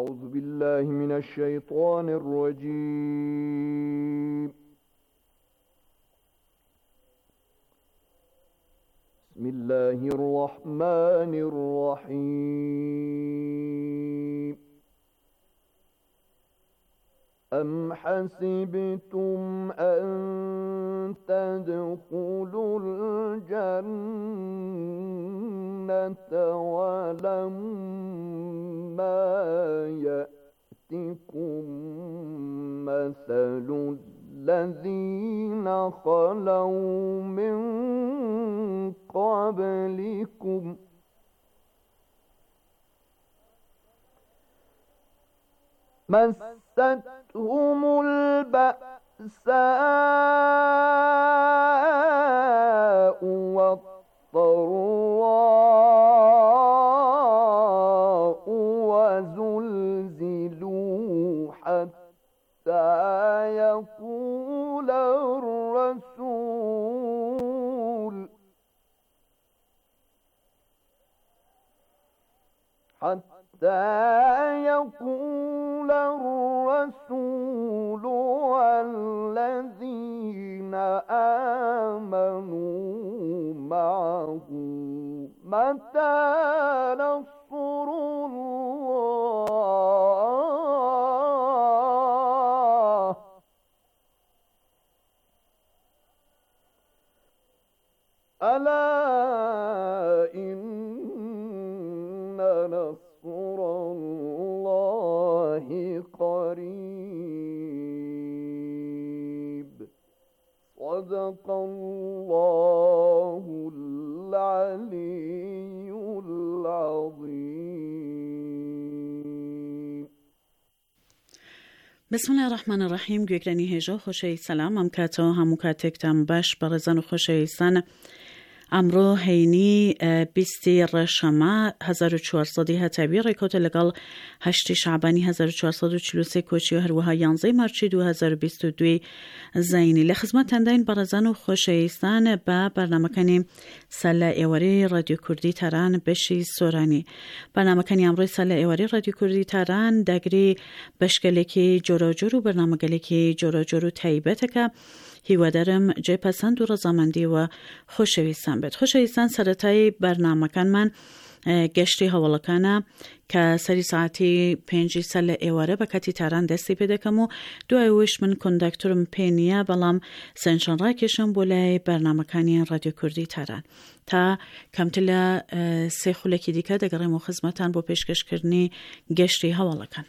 أعوذ بالله من الشيطان الرجيم. بسم الله الرحمن الرحيم. أم حسبتم أن تدخلوا الجنة ولما يأتكم مثل الذين خلوا من قبلكم مستهم البأساء والضراء وزلزلوا حتى يقول الرسول والذين آمنوا معه متى نصر الله ألا إن نصر الله قريب. صدق الله العلي العظيم. بسم الله الرحمن الرحیم. گوگرانی هجا خوشی سلام ام کتا همو کتکتم باش برزن و خوشی سن امرو هینی 20 رشمه 1400 هتابی ریکوت لگل 8 شعبانی 1443 کوچی و هروها 11 مارچی 2022 زینی لخدمت تندین برزن و خوشیستان با برنامه کنیم سله ایواری رادیو کردی تران بشی سورانی. برنامه کنیم امروی سله ایواری رادیو کردی تران دگری بشکلکی جورا جورو برنامه گلکی جورا جورو تایبت که هیوا دارم جای پسند و رضامندی و خوشویستان بید. خوشویستان سرطای برنامه کن من گشتی حوالکانه که سری ساعتی 5 سال ایواره با کتی تران دستی پیدا کمو دو ایوش من کندکتورم پینیه بلام سنشان را کشم بولای برنامه کنی رادیو کردی تران تا کمتلا سه خولکی دیگه دگرم و خدمتان با پیشکش کردنی گشتی حوالکان.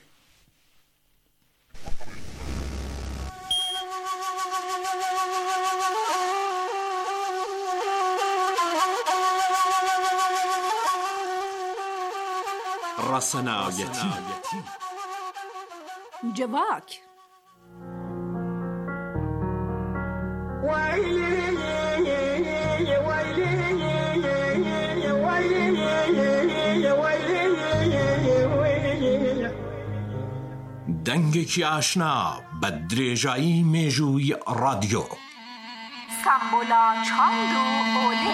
رسنایتی جواک دنگێکی ئاشنا بە درێژایی مێژووی رادیۆ سامبولا چاند و ئۆلێ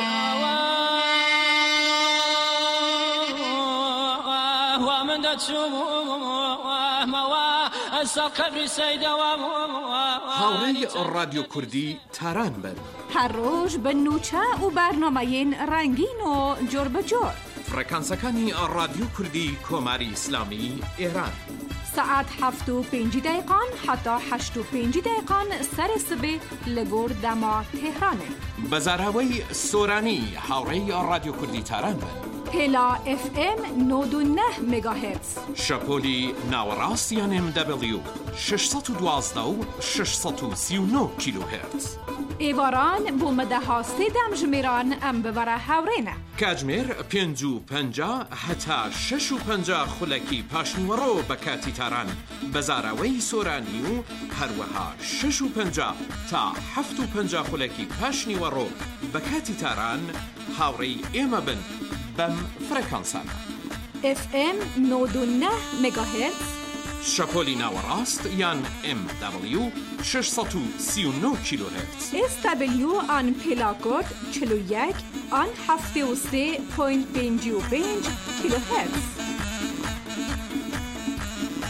هاوڕێی رادیۆ کوردی تاران بن هەر ڕۆژ بە نوچە و بەرنامەیەن ڕەنگین و جۆر بەجۆر فڕێکانسەکانی رادیۆ کوردی کۆماری ئیسلامی ئێران ساعت 7:05 حتا 8:05 سر سبێ لەگۆڕ دەما تێهرانێ بەزاراوەی سۆرانی هاوڕێی رادیۆ کوردی تاران بن پێلا FM 99 مگاهرتز شەپۆلی ناوەڕاستیان MW 612 و 639 کیلوهرتز ئێواران بۆ مەدەها سێدەم ژمێران ئەم ببەرە هاوڕێنە کاتژمێر 5:50 هەتا 6:50 خولەکی پاشنیوەڕۆ بە کاتی تاران بەزاراوەی سۆرانی و هەروەها 6:50 تا 7:50 خولەکی پاشنیوەڕۆ بە کاتی تاران هاوڕێی ئێمە بن بەم فڕێکانسانە FM 99 مگاهرتز شەپۆلی ناوەڕاست یان MW 639 کیلوهرتز SW آن پێلاکۆد 41 آن 73.55 کیلوهرتز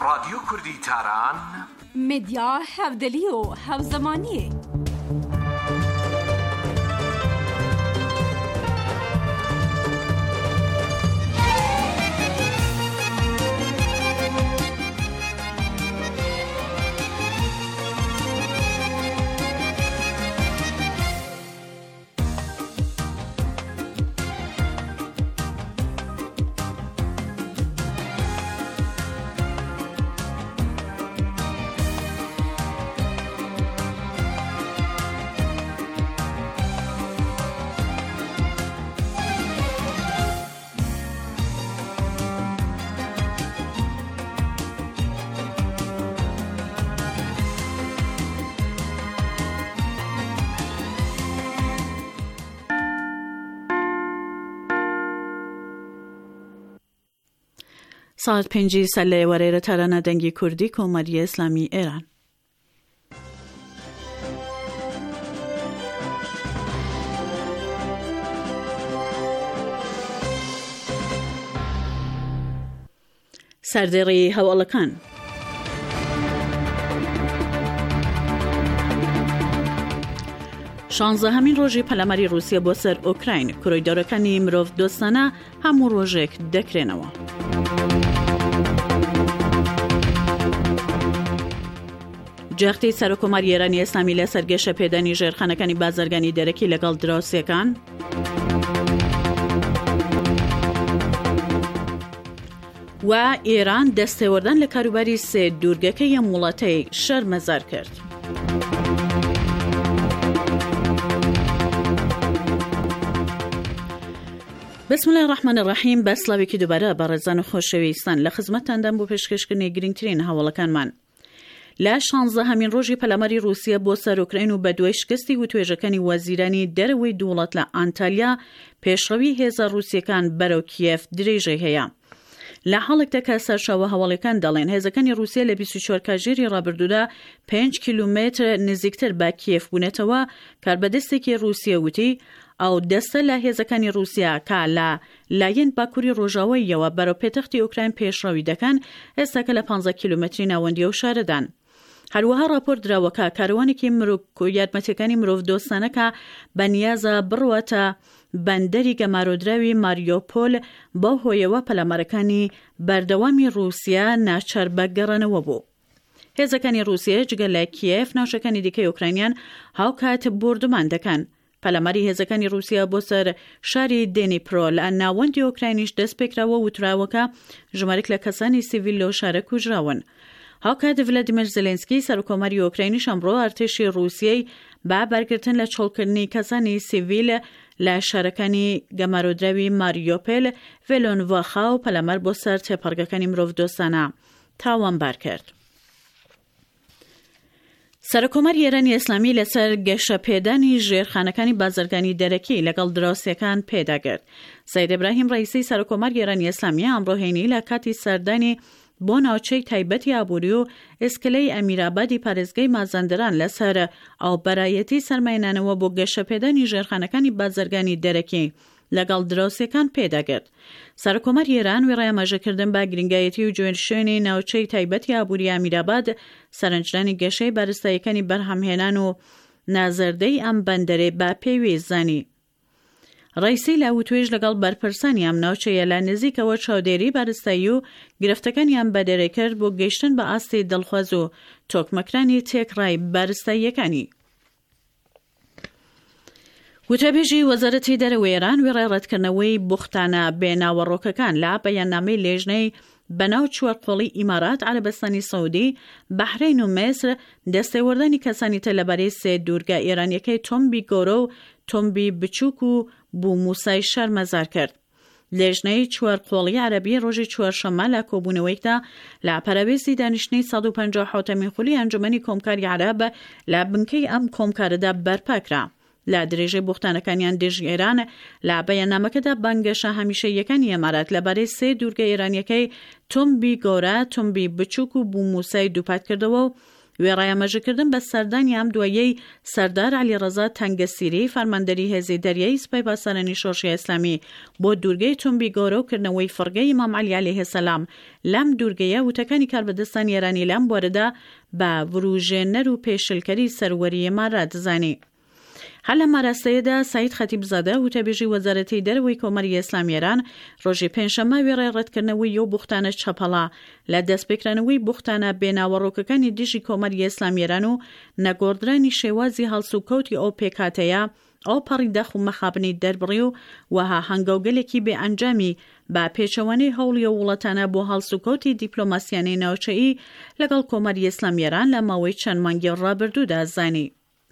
رادیو کوردی تاران مدیا هەودەلی و هەوزەمانیە. ساعت 5 ساله وریره ترانه دنگی کردی کماری اسلامی ایران. سردری هەواڵەکان. شانزدەهەمین ڕۆژی پەلاماری رووسیا بۆ سەر ئۆکراین کۆریدۆرەکانی مرۆڤ دۆستانە هەموو ڕۆژێک دەکرێنەوە. جەختی سەرۆکۆماری ئێرانی ئێسلامی لە سەرگەشە پێدانی ژێرخانەکانی بازرگانی دەرەکی لەگەڵ دراوسێکان. و ئێران دەستێوەردان لە کاروباری سێ دوورگەکەی یەم وڵاتەی شەرمەزار کرد. بسم الله الرحمن الرحیم. بەسلاوێکی دووبارە بەڕێزان و خۆشەویستان لە خزمەتتاندان بۆ پێشکەشکردنی گرنگترین هەواڵەکانمان. لە 16هەمین ڕۆژی پەلاماری رووسیا بۆ سەر ئۆکراین و بە دوای شکستی وتوێژەکانی وەزیرانی دەرەوەی دووڵات لە ئانتالیا پێشڕەوی هێزە رووسیەکان بەرەو کیێف درێژەی هەیە. لە حاڵێکدا کە سەرچاوە هەواڵەکان دەڵێن هێزەکانی رووسیا لە 24 کاتژێری ڕابردوودا 5 کیلومتر نزیکتر بە کیێف بوونێتەوە. کاربەدەستێکی رووسیا وتی ئەو دەستە لە هێزەکانی رووسیا کە لە لایەن باکووری ڕۆژاواییەوە بەرەو پێتەختی ئۆکراین پێشڕەوی دەکەن ئێستاکە لە 15 کیلومتری ناوەندیە و شارەدان. هەروەها راپۆرت دراوەکە کاروانێکی یارمەتیەکانی مرۆڤ دۆستانەکە بەنیازە بڕواتە بەندەری گەمارۆدراوی ماریۆپۆل بەو هۆیەوە پەلامارەکانی بەردەوامی رووسیا ناچار بەگەڕانەوە بوو. هێزەکانی رووسیا جگە لە کیێف ناوچەکانی دیکەی ئۆکراینیان هاوکات بردومان دەکەن. پەلاماری هێزەکانی رووسیا بۆ سەر شاری دێنیپرۆ لە ناوەندی ئۆکراینیش دەست پێکراوە وتراوەکە ژمارەك لە کەسانی سیڤیل لەو شارە کوژراون. هاوکات ڤلادیمیر زێلێنسکی سەرۆکۆماری ئۆکراینیش ئەمڕۆ ئەرتێشی رووسیای با بەرگرتن لە چۆڵکردنی کەسانی سیڤیل لە شارەکانی گەمارۆدراوی ماریۆپۆل ڤێلۆنڤاخا و پەلامار بۆ سەر تێپەڕگەکانی مرۆڤ دۆستانە تاوانبار کرد. سەرۆکۆماری ئێرانی ئێسلامی لەسەر گەشە پێدانی ژێرخانەکانی بازرگانی دەرەکی لەگەڵ دراوسێکان پێداگرت. سەید ئیبراهیم ڕەئیسی سەرۆکۆماری ئێرانی ئێسلامی ئەمڕۆ هێنی لە کاتی سەردانی بۆ ناوچەی تایبەتی ئابووری و ئێسکلەی ئەمیرابادی پارێزگای مازەندەران لەسەر ئەو بەرایەتی سەرمایهێنانەوە بۆ گەشە پێدانی ژێرخانەکانی بازرگانی دەرەکی لەگەڵ دراوسێکان پێداگرت. سەرۆکۆماری ئێران وێڕای ئاماژەکردن بە گرنگایەتی و جوێنشێنی ناوچەی تایبەتی ئابووری ئەمیراباد سەرنجدانی گەشەی بارستاییەکانی بەرهەمهێنان و نازەردەی ئەم بەندەرێ بە پێویست زانی. ڕەیسی لە وتوێژ لەگەڵ بەرپرسانی ئەم ناوچەیە لە نزیکەوە چاودێری بارستایی و گرفتەکانیان بەدەرێ کرد بۆ گەیشتن بە ئاستی دڵخواز و تۆکمەکرانی تێکڕای بارستاییەکانی. وتەبێژی وەزارەتی دەرەوەی ئێران وێڕای ڕەتکردنەوەی بوختانە بێناوەڕۆکەکان لە بەیاننامەی لێژنەی بەناو چوارقۆڵی ئیمارات عەرەبستانی سەعودی بەحرین و میسر دەستێوەردانی کەسانی تر لەبارەی سێ دوورگە ئێرانیەکەی تۆمبی گەورە و تۆمبی بچووک و بووموسای شەرمەزار کرد. لێژنەی چوارقۆڵی عەرەبی ڕۆژی چوارشەممە لە کۆبوونەوەیکدا لە پەرەوێستی دانیشتنی 157مین خولی ئەنجومەنی کۆمکاری عەرەب لە بنکەی ئەم کۆمکارەدا بەرپاکرا. لە درێژەی بوختانەکانیان دژی ئێران لە بەیاننامەکەدا بانگەشە هەمیشەیەکانی ئەمارات لەبارەی سێ دوورگە ئێرانیەکەی تۆمبی گەورە، تۆمبی بچووک و بووموسای دووپات کردەوە و وێڕایە مەژەکردن بە سەردانی ئەم دوایەی سەردار عەلیڕەزا تەنگەسیری فەرماندەری هێزی دەریایی سوپای پاسەرانی شۆڕشی ئیسلامی بۆ دوورگەی تومبی گۆرە و کردنەوەی فڕگەی ئیمام عەلی عەلەیهی سەلام لەم دوورگەیە وتەکانی کاربەدەستان ئێرانی لەم بوارەدا بە ڤروژێنەر و پێشلکەری سەروەریەمان ڕادزانی. هەر لە ماراستەیەدا سعید خەتیبزادە وتەبێژی وەزارەتی دەرەوەی کۆمەری ئیسلامی ئێران ڕۆژی پێنجشەممە وێڕای ڕەتکردنەوەی ئەو بوختانە چەپەڵا لە دەستپێکرانەوەی بوختانە بێناوەڕۆکەکانی دژی کۆمەری ئیسلامی ئێران و نەگۆڕدرانی شێوازی هەڵسوکەوتی ئەو پێکاتەیە ئەو پەڕی دەخ و مەخابنی دەربڕی و وەها هەنگاوگەلێکی بێ ئەنجامی با پێچەوانەی هەوڵی و وڵاتانە بۆ هەڵسوکەوتی دیپلۆماسیانەی ناوچەیی لەگەڵ کۆمەری ئیسلامی ئێران لە ماوەی چەند مانگی ڕابردوودا زانی.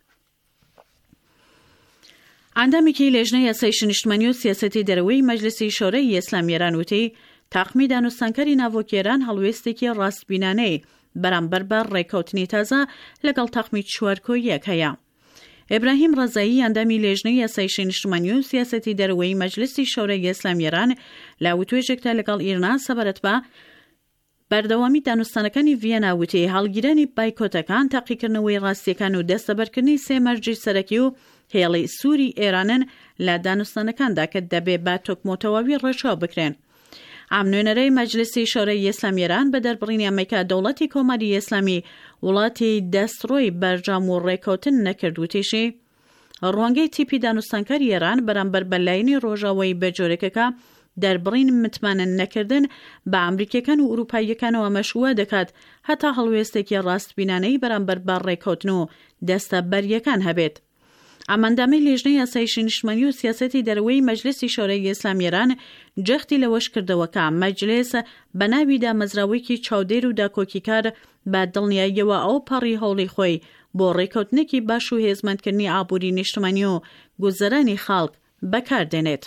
ئەندامێکی لێژنەی یاسای شنیشتمانی و سیاسەتی دەرەوەی مەجلیسی شۆرەی ئیسلامی ئێران وتی تاقمی دانوستانکەری ناوۆکی ئێران هەڵوێستێکی ڕاستبینانەی بەرامبەر بە ڕێکەوتنی تازە لەگەڵ تاقمی چوارکۆیەک هەیە. ئیبراهیم ڕەزایی ئەندامی لێژنەی یاسای شنیشتمانی و سیاسەتی دەرەوەی مەجلیسی شۆرەی ئیسلامی ئێران لە وتوێژێکدا لەگەڵ ئیران سەبارەت بە بەردەوامی دانوستانەکانی ڤیەنا وتی هەڵگیرانی بایکۆتەکان تاقیکردنەوەی ڕاستیەکان و دەستەبەرکردنی سێ مەرجی سەرەکی و هێڵی سووری ئێرانن لە دانوستانەکاندا کە دەبێ با تۆکمۆتەواوی ڕێچاو بکرێن. ئەم نوێنەرەی مەجلیسی شۆرەی ئیسلامی ئێران بە دەربڕینی ئەمریکا دەوڵەتی کۆمەری ئیسلامی وڵاتی دەستڕۆی بەرجام و ڕێکەوتن نەکردوتیشی ڕوانگەی تیپی دانوستانکاری ئێران بەرامبەر بەلایەنی ڕۆژاوایی بەجۆرێکەکە دەربڕین متمانە نەکردن بە ئەمریکیەکان و ئوروپاییەکانەوە مەشووە دەکات هەتا هەڵوێستێکی ڕاستبینانەی بەرامبەر بە ڕێکەوتن و دەستە بەریەکان هەبێت. ئەمەندامەی لێژنەی یاسای شنیشتمانی و سیاسەتی دەرەوەی مەجلیسی شۆرەی ئیسلامی ئێران جەختی لەوەش کردەوە کە مەجلیس بە ناوی دامەزراوەیەکی چاودێر و داکۆکیکار بە دڵنیاییەوە ئەو پەڕی هەوڵی خۆی بۆ ڕێکەوتنێکی باش و هێزمەندکردنی ئابووری نیشتمانی و گوزەرانی خەڵک بەکاردێنێت.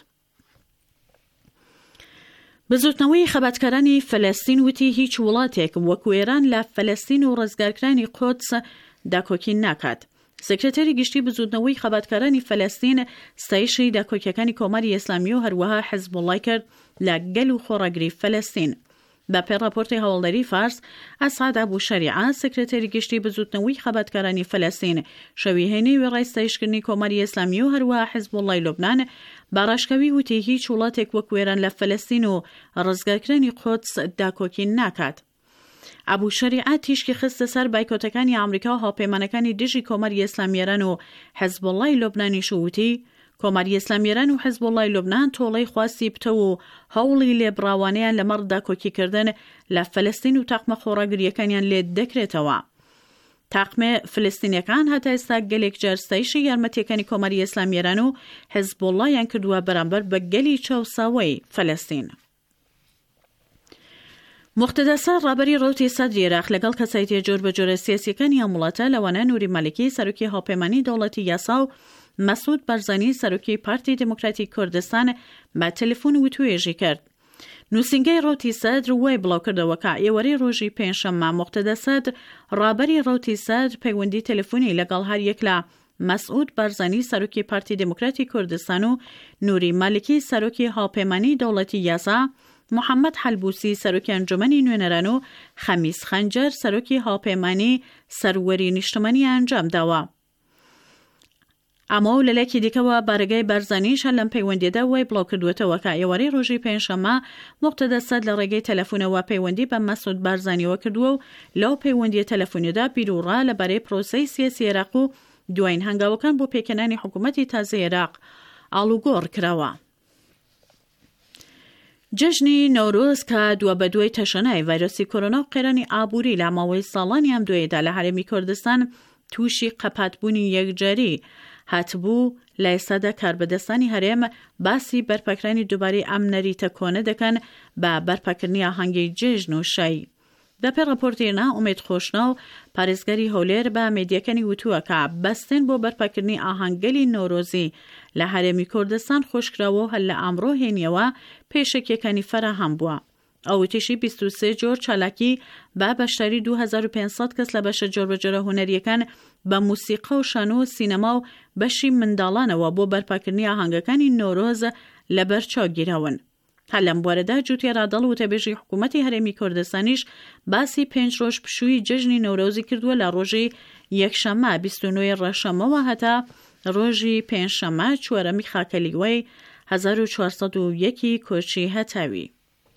بزوتنەوەی خەباتکارانی فەلەستین وتی هیچ وڵاتێک وەکو ئێران لە فەلەستین و ڕزگارکرانی قودس داکۆکی ناکات. سکرتێری گشتی بزوتنەوەی خەباتکارانی فەلەستین ستایشی داکۆکیەکانی کۆمەری ئیسلامی و هەروەها حیزبوڵڵای کرد لە گەل و خۆڕەگری فەلەستین. بە پێڕاپۆرتی هەوڵدەری فارس ئەسعاد ئەبو شەریعە سکرتێری گشتی بزوتنەوەی خەباتکارانی فەلەستین شەوی هێنەی وێڕای ستایشکردنی کۆمەری ئیسلامی و هەروەها حیزبوڵڵای لوبنان باڕاشکەوی وتی هیچ وڵاتێک وەکو ئێران لە فەلەستین و ڕزگارکردنی قودس داکۆکی ناکات. ئەبو شەریعە تیشکی خستە سەر بایکۆتەکانی ئەمریکا و هاوپەیمانەکانی دژی کۆمەری ئیسلامی ئێران و حیزبوڵڵای لوبنانیش وتی کۆمەری ئیسلامی ئێران و حیزبوڵڵای لوبنان تۆڵەی خواستی بتە و هەوڵی لێبڕاوانەیان لەمەڕ داکۆکیکردن لە فەلەستین و تاقمە خۆڕاگریەکانیان لێ دەکرێتەوە. تاقمە فلستینیەکان هەتا ئێستا گەلێک جارستایشی یارمەتیەکانی کۆمەری ئیسلامی ئێران و حیزبوڵڵایان کردووە بەرامبەر بە گەلی چاوساوەی فەلەستین. مختەدا سەر ڕابەری ڕەوتی سەدری عێراق لەگەڵ کەسایەتیە جۆر بە جۆرە سیاسیەکانی ئەم وڵاتە لەوانە نووری مالیکی سەرۆکی هاوپەیمانی دەوڵەتی یاسا و مەسعود بەرزانی سەرۆکی پارتی دموکراتی کوردستان بە تەلەفۆن وتوێژی کرد. نووسینگەی ڕەوتی سەدر وای بڵاو کردەوە کە ئێوەرەی ڕۆژی پێنجشەممە مختەدا سەدر ڕابەری ڕەوتی سەدر پەیوەندی تەلەفۆنی لەگەڵ هەر یەک لە مەسعود بەرزانی سەرۆکی پارتی دموکراتی کوردستان و نووری مالیکی سەرۆکی هاوپەیمانی دەوڵەتی یاسا، محەممەد حەلبوسی سەرۆکی ئەنجومەنی نوێنەران و خەمیس خەنجەر سەرۆکی هاوپەیمانی سەروەری نیشتمانی ئەنجام داوە. ئەمە و لەلایەکی دیکەوە بارگای بەرزانیش لەم پەیوەندیدا وای بڵاو کردوێتەوە کە ئێوەرەی ڕۆژی پێنجشەممە مختەدا سەد لە ڕێگەی تەلەفۆنەوە پەیوەندی بە مەسعود بەرزانیەوە کردووە و لەو پەیوەندیە تەلەفۆنیدا بیرروڕا لەبارەی پرۆسەی سیاسی عێراق و دوایین هەنگاوەکان بۆ پێکەنانی حکوومەتی تازای عێراق ئاڵوگۆڕ کراوە. جژنی نەورۆز کە دووە بە دوای تەشەنای ڤایرۆسی کۆرۆنا و قێرانی ئابووری لە ماوەی ساڵانی ئەم دوێدا لە هەرێمی کوردستان تووشی قەپاتبوونی یەکجاری هاتبوو. لە ئێستادا کاربەدەستانی هەرێم باسی بەرپەکرانی دووبارەی ئەم نەریتە کۆنە دەکەن بە بەرپەکردنی ئاهەنگی جێژن و شای. بەپێ ڕاپۆرتێنا ئومێد خۆشنا و پارێزگەری هەولێر بە مێدیەکانی وتووە کە بەستن بۆ بەرپەکردنی ئاهەنگەلی نۆرۆزی لە هەرێمی کوردستان خۆشکراوە و هەل لە ئامڕۆ هێنیەوە پێشەکیەکانی فەراهەم بووە. ئەوتیشی 23 جۆر چالاکی با بەشداری 2500 کەس لە بەشە جۆربەجۆرە هونەریەکان بە موسیقە و شانۆ و سینەما و بەشی منداڵانەوە بۆ بەرپاکردنی ئاهەنگەکانی نۆرۆز لە بەرچاو گیراون. هەر لەم بوارەدا جوتیارا دەڵ وتەبێژی حکوومەتی هەرێمی کوردستانیش باسی 5 ڕۆژ پشووی جەژنی نەورۆزی کردووە لە ڕۆژی یەکشەممە 29 ڕەشەمەوە هەتا ڕۆژی پێنجشەممە 4 خاکەلیوەی 1401 کۆچی هەتاوی.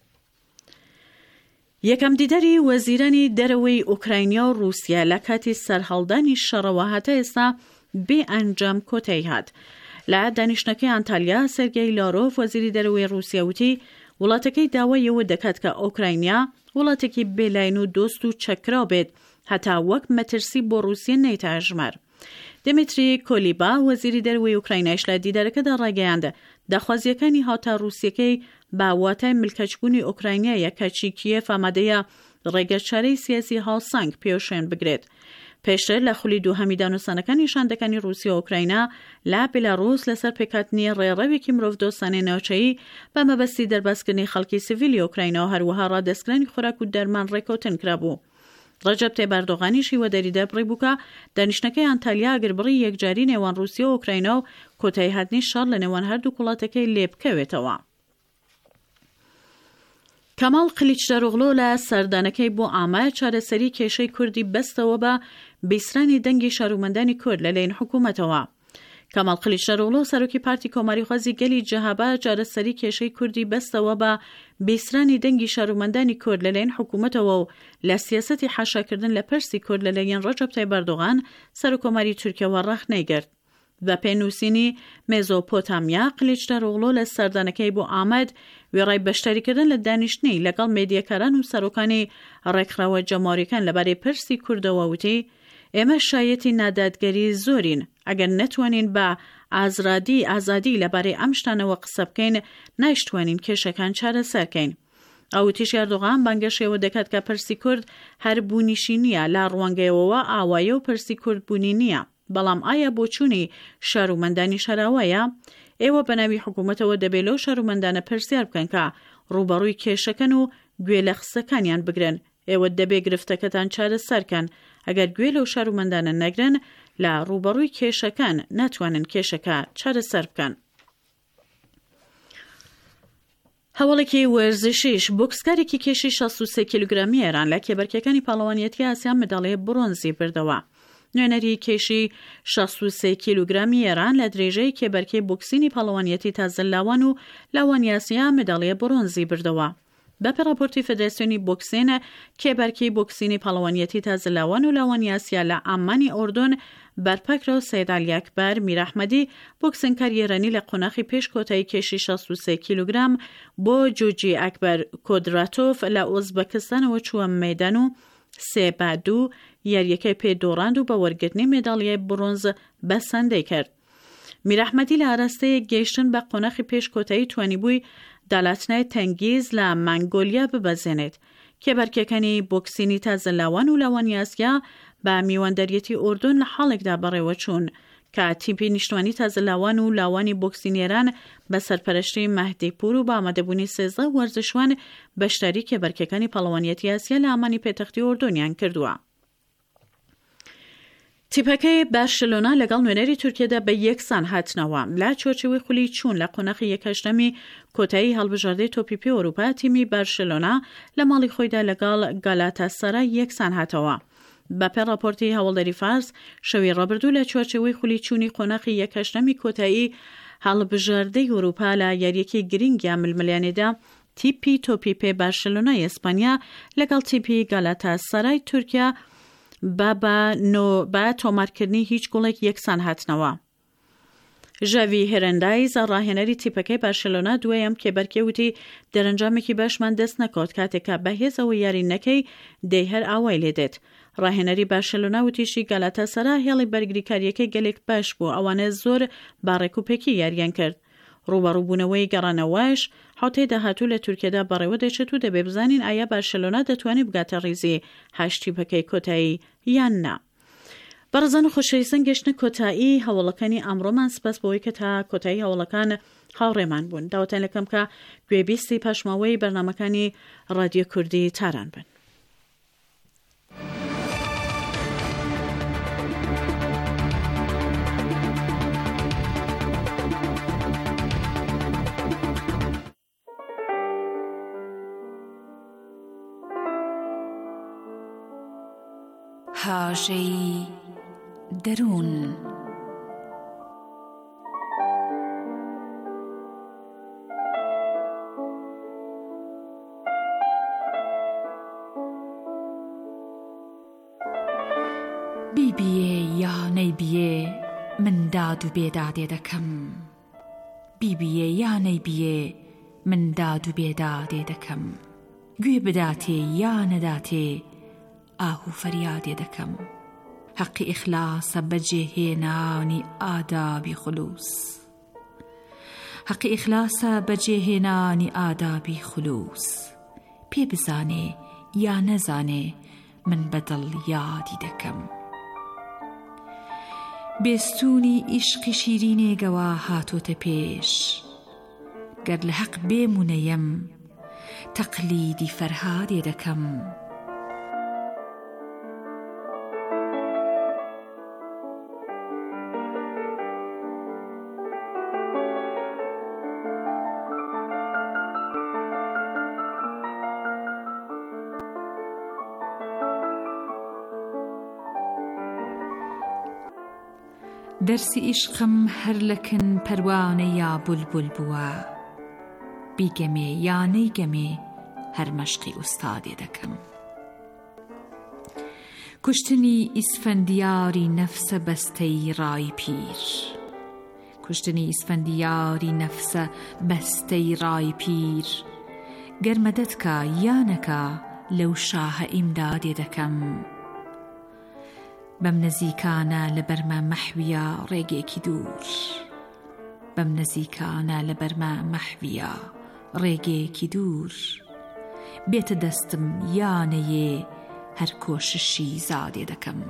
یەکەم دیدەری وەزیرانی دەرەوەی ئوکراینیا و رووسیا لە کاتی سەرهەڵدانی شەڕەوە هەتا ئێستا بێ ئەنجام کۆتایی هات. لە دانیشتنەکەی ئەنتالیا سێرگێی لاڕۆڤ وەزیری دەرەوەی رووسیا وتی وڵاتەکەی داوایەوە دەکات کە ئوکراینیا وڵاتێکی بێلاین و دۆست و چەکرا بێت هەتا وەک مەترسی بۆ رووسیا نەیتە ژمار. دمیتری کۆلیبا وەزیری دەرەوەی ئوکراینایش لە دیدارەکەدا ڕاگەیاند داخوازیەکانی هاوتا رووسیەکەی با واتای ملکەچبوونی ئوکراینایە کەچی کیێف ئامادەیە ڕێگەچارەی سیاسی هاوسەنگ پێشێن بگرێت. پێشتر لە خولی دووهەمی دانوستانەکانی شاندەکانی رووسیا و ئوکراینە لە بێلاڕووس لەسەر پێکهاتنی ڕێڕەوێکی مرۆڤ دۆستانەی ناوچەیی بە مەبەستی دەرباسکردنی خەڵکی سیڤیلی ئوکراینە و هەروەها ڕادەستکردنی خوراک و دەرمان ڕێکەوتن کرابوو. ڕەجەب تەیب ئەردۆغانیشی وەدەریدا بڕی بووکە دانیشتنەکەی ئەنتالیا ئەگەربڕی یەکجاری نێوان رووسیا و ئوکراینە و کۆتایی هاتنی شەڕ لە نێوان هەردوو وڵاتەکەی لێ بکەوێتەوە. کەماڵ قلیچدەروغلۆ لە سەردانەکەی بۆ ئامایە چارەسەری کێشەی کوردی بەستەوە بە بیسرانی دەنگی شارۆمەندانی کورد لەلایەن حکوومەتەوە. کەماڵ قلیچدەروغلۆ سەرۆکی پارتی کۆماری خوازی گەلی جەهابا چارەسەری کێشەی کوردی بەستەوە بە بیسرانی دەنگی شارۆمەندانی کورد لەلایەن حکوومەتەوە و لە سیاسەتی حاشاکردن لە پەرسی کورد لەلایەن ڕەجەب تایب ئەردۆغان سەرۆکۆماری تورکیەوە ڕەخ نەیگرت. بە پێنووسینی مێزۆپۆتامیا قلیچدەروغلۆ لە سەردانەکەی بۆ ئامەد وێڕای بەشداریکردن لە دانیشتنی لەگەڵ مێدیەکاران و سەرۆکانی ڕێکخراوە جەماریەکان لەبارەی پەرسی کوردەوە وتی ئێمە شایەتی نادادگەری زۆرین ئەگەر نەتوانین بە ئازادی لەبارەی ئەم شتانەوە قسە بکەین نایشتوانین کێشەکان چارەسەرکەین. ئەوتیش ئەردۆغان بانگەشەوە دەکات کە پەرسی کورد هەر بوونیشی نییە لە ڕوانگەیەوە ئاوایە و پەرسی کورد بوونی نییە. بەڵام ئایا بۆچوونی شارۆمەندانی شەراوایە؟ ئێوە بەناوی حکوومەتەوە دەبێت لەو شارۆمەندانە پرسیار بکەن کە ڕوبەڕووی کێشەکەن و گوێ لە قسەکانیان بگرن. ئێوە دەبێت گرفتەکەتان چارەسەرکەن. ئەگەر گوێ لەو شارۆمەندانە نەگرن لە ڕوبەڕووی کێشەکان ناتوانن کێشەکە چارەسەر بکەن. هەوڵێکی وەرزشیش بۆکسکارێکی کێشی 63 کیلوگرامی ئێران لە کێبەرکەکانی پاڵەوانیەتی ئاسیا منداڵەیە برۆنزی بردەوە. نوێنەری کێشی 63 کیلوگرامی ئێران لە درێژەی کێبەرکەی بۆکسینی پاڵەوانیەتی تازەلاوان و لاوانی ئاسیا منداڵەیە برۆنزی بردەوە. بەپێ راپۆرتی فدراسیۆنی بۆکسین کێبەرکەی بۆکسینی پاڵەوانیەتی تازەلاوان و لاوانی ئاسیا لە ئامانی ئۆردۆن بەرپەکرە و سەید عەلی ئەکبەر میرەحمەدی بۆکسنکاری ئێرانی لە قۆناغی پێش کۆتایی کێشی 63 کیلوگرام بۆ جوجی ئەکبەر کۆدراتۆف لە ئۆزبەکستانەوە چووە مەیدان و 3-2 یاریەکەی پێدۆڕاند و بە وەرگرتنی مێداڵیای برۆنز بەسەندەی کرد. میرەحمەدی لە ئاراستەیەک گەیشتن بە قۆناغی پێش کۆتایی توانیبووی داڵاتنای تەنگیز لە مانگۆلیا ببەزێنێت. کێبەرکەکانی بۆکسینی تازەلاوان و لاوانی ئاسیا بە میواندەریەتی ئۆردۆن لە حاڵێکدا بەڕێوە چوون کە تیپی نیشتوانی تازەلاوان و لاوانی بۆکسینێران بە سەرپەرشتی مەهدی پور و بە ئامادەبوونی 13 وەرزشوان بەشداری کێبەرکەکانی پاڵەوانیەتی ئاسیا لە ئامانی پێتەختی ئۆردۆنیان کردووە. تیپەکەی بارشلۆنا لەگەڵ نوێنەری تورکیەدا بە یەکسان هاتنەوە. لە چۆرچەوەی خولی چوون لە قۆناغی یەکەشتەمی کۆتایی هەڵبژاردەی تۆپی پێ ئەوروپا تیمی بارشلۆنا لە ماڵی خۆیدا لەگەڵ گالاتاسەرای یەکسان هاتەوە. بەپێ راپۆرتی هەوڵدەری فارس شەوی ڕابردوو لە چۆرچەوەی خولی چوونی قۆناغی یەکەشتەمی کۆتایی هەڵبژاردەی ئەوروپا لە یاریەکی گرنگیان ململیانێدا تیپی تۆپی پێ بارشلۆنای ئیسپانیا لەگەڵ تیپی گالاتاسەرای تورکیا بە تۆمارکردنی هیچ گوڵێک یەکسان هاتنەوە. ژاوی هێرەندایز ڕاهێنەری تیپەکەی بارشلۆنا دوێیەم کێبەرکەوتی دەرەنجامێکی باشمان دەست نەکەوت کاتێکە بەهێزەوە یاری نەکەی دەی هەر ئاوای لێدێت. ڕاهێنەری بارشلۆنا وتیشی گالاتاسەرا هێڵی بەرگریکاریەکەی گەلێک باش بوو ئەوانە زۆر باڕێکوپێکی یاریان کرد. ڕوبەڕووبوونەوەی گەڕانەوەش حوتەی داهاتوو لە تورکیەدا بەڕێوە دەچێت و دەبێ بزانین ئایا بارشلۆنا دەتوانێت بگاتە ڕیزی هاشتیپەکەی کۆتایی یان نا. بەڕزان و خۆشەویستان گەشتنە کۆتایی هەوڵەکانی ئەمڕۆمان سپاس بەوەی کە تا کۆتایی هەوڵەکان هاوڕێمان بوون. داوەتان لەکەم کە گوێبیستی پاشماوەی بەرنامەکانی ڕادیۆ کوردی تاران بن. تاژەی دەروون. بیبیێ یا نەیبیێ من داد و بێدادێ دەکەم. بیبیێ یا نەیبیێ من داد و بێدادێ دەکەم. گوێ بداتێ یا نەداتێ ئاهو فەریادێ دەکەم. حەقی ئیخلاسە بەجێهێنانی ئادابی خولوس. حەقی ئیخلاسە بەجێهێنانی ئادابی خولوس. پێ بزانێ یا نەزانێ من بەدڵ یادی دەکەم. بێستونی ئیشقی شیرینێگەوە هاتۆتە پێش. گەر لە حەق بێمونەیەم تەقلیدی فەرهادێ دەکەم. دەرسی ئیشقم هەر لەکن پەروانە یا بولبول بووە. بیگەمێ یا نەیگەمێ هەر مەشقی ئوستادێ دەکەم. کوشتنی ئیسفەندیاری نەفسە بەستەی ڕای پیر. کوشتنی ئیسفەندیاری نەفسە بەستەی ڕای پیر. گەرمەدەتکە یانەکە لەو شاهە ئیمدادێ دەکەم. بەم نزیکانە لە بەرمە مەحویە ڕێگێکی دوور. بەم نزیکانە لە بەرمە مەحویە ڕێگێکی دوور. بێتە دەستم یانەیێ هەر کۆششی زادێ دەکەم.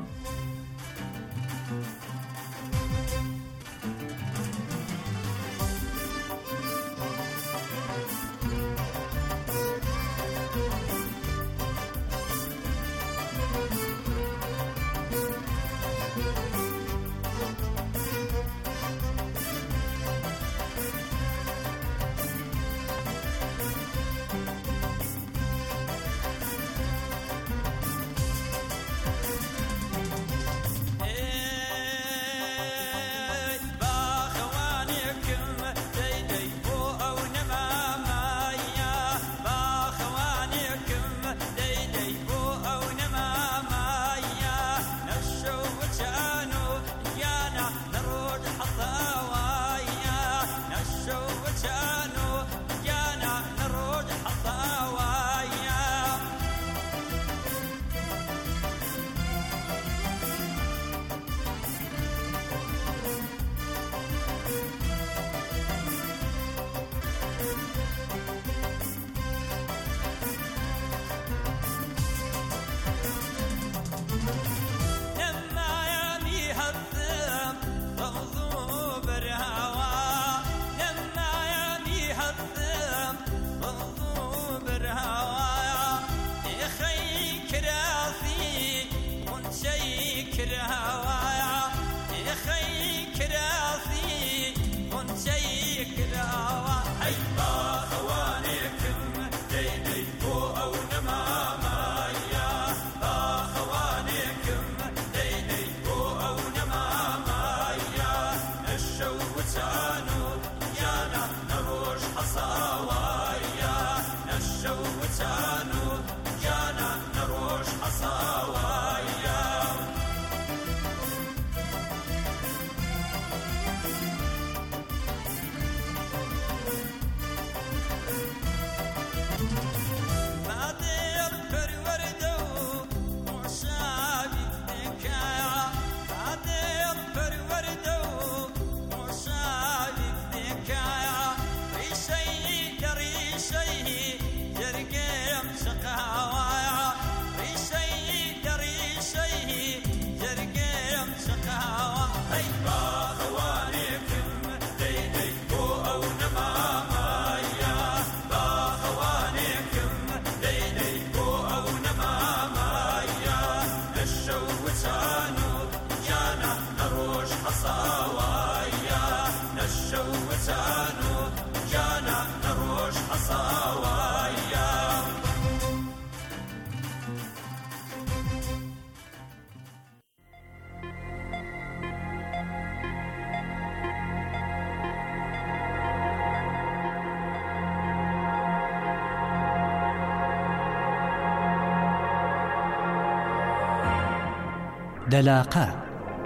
دەلاقە.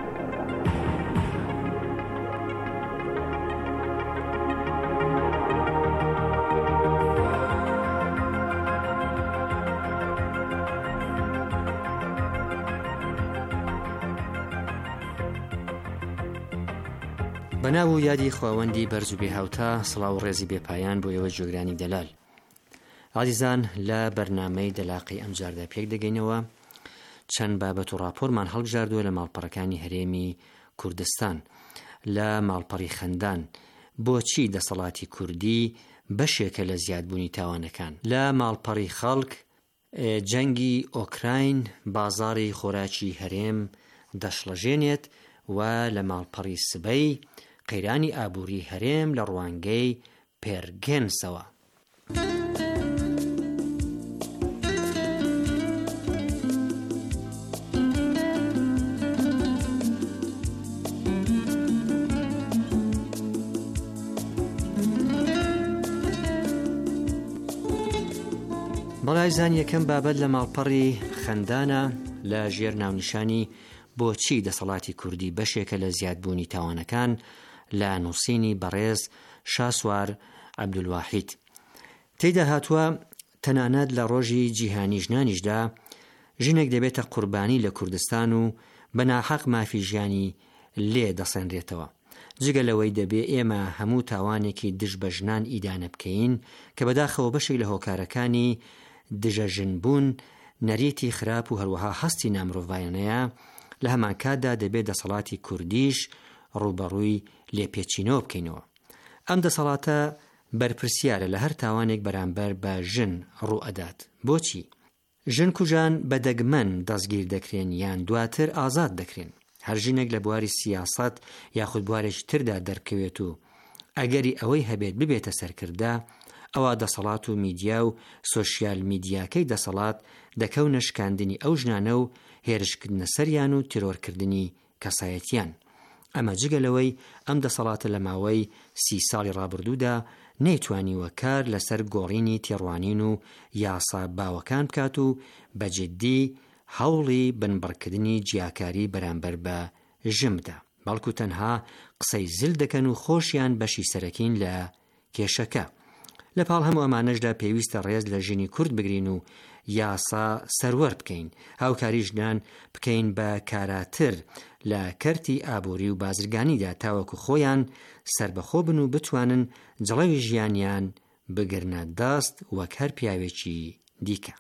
بەناو و یادی خواوەندی بەرز و بێهاوتا، سڵاو و ڕێزی بێپایان بۆ ئێوە جۆگرانی دەلال. عزیزان، لە بەرنامەی دەلاقی ئەمجاردا پێک دەگەینەوە چەند بابەت و ڕاپۆرمان هەڵبژاردووە لە ماڵپەڕەکانی هەرێمی کوردستان، لە ماڵپەڕی خەندان، بۆچی دەسەڵاتی کوردی بەشێکە لە زیادبوونی تاوانەکان، لە ماڵپەڕی خەڵک، جەنگی ئۆکراین بازاڕی خۆراکی هەرێم دەشڵەژێنێت، و لە ماڵپەڕی سبەی قەیرانی ئابووری هەرێم لە ڕوانگەی پێرگێنسەوە. بەڵایزان، یەکەم بابەت لە ماڵپەڕی خەندانە لە ژێر ناونیشانی بۆچی دەسەڵاتی کوردی بەشێکە لە زیادبوونی تاوانەکان لە نووسینی بەڕێز شاسوار عەبدولواحید. تێیدا هاتووە تەنانەت لە ڕۆژی جیهانی ژنانیشدا ژنێک دەبێتە قوربانی لە کوردستان و بەناحەق مافی ژیانی لێ دەسەنرێتەوە. جگە لەوەی دەبێ ئێمە هەموو تاوانێکی دژ بە ژنان ئیدانە بکەین کە بەداخەوە بەشێک لە هۆکارەکانی دژە ژنبوون، نەریتی خراپ و هەروەها هەستی نامرۆڤایانەیە، لە هەمان کاتدا دەبێت دەسەڵاتی کوردیش ڕوبەڕووی لێپێچینەوە بکەینەوە. ئەم دەسەڵاتە بەرپرسیارە لە هەر تاوانێک بەرامبەر بە ژن ڕوو ئەدات. بۆچی؟ ژن کوژان بەدەگمەن دەستگیر دەکرێن یان دواتر ئازاد دەکرێن. هەر ژنێک لە بواری سیاسەت یاخود بوارێکی تردا دەرکەوێت و ئەگەری ئەوەی هەبێت ببێتە سەرکردا، ئەوە دەسەڵات و میدیا و سۆشیال میدیاکەی دەسەڵات دەکەونە شکاندنی ئەو ژنانە و هێرشکردنە سەریان و تیرۆرکردنی کەسایەتیان. ئەمە جگەلەوەی ئەم دەسەڵاتە لە ماوەی 30 ساڵی ڕابردوودا نەیتوانیوە کار لەسەر گۆڕینی تێڕوانین و یاسا باوەکان بکات و بەجددی هەوڵی بنبڕکردنی جیاکاری بەرامبەر بە ژمدا، بەڵکو تەنها قسەی زل دەکەن و خۆشیان بەشی سەرەکین لە کێشەکە. لە پاڵ هەموو ئەمانەشدا پێویستە ڕێز لە ژنی کورد بگرین و یاسا سەروەر بکەین، هاوکاری ژنان بکەین بە کاراتر لە کەرتی ئابووری و بازرگانیدا تاوەکو خۆیان سربەخۆ بن و بتوانن جڵەوی ژیانیان بگرنە دەست وەک هەر پیاوێکی دیکە.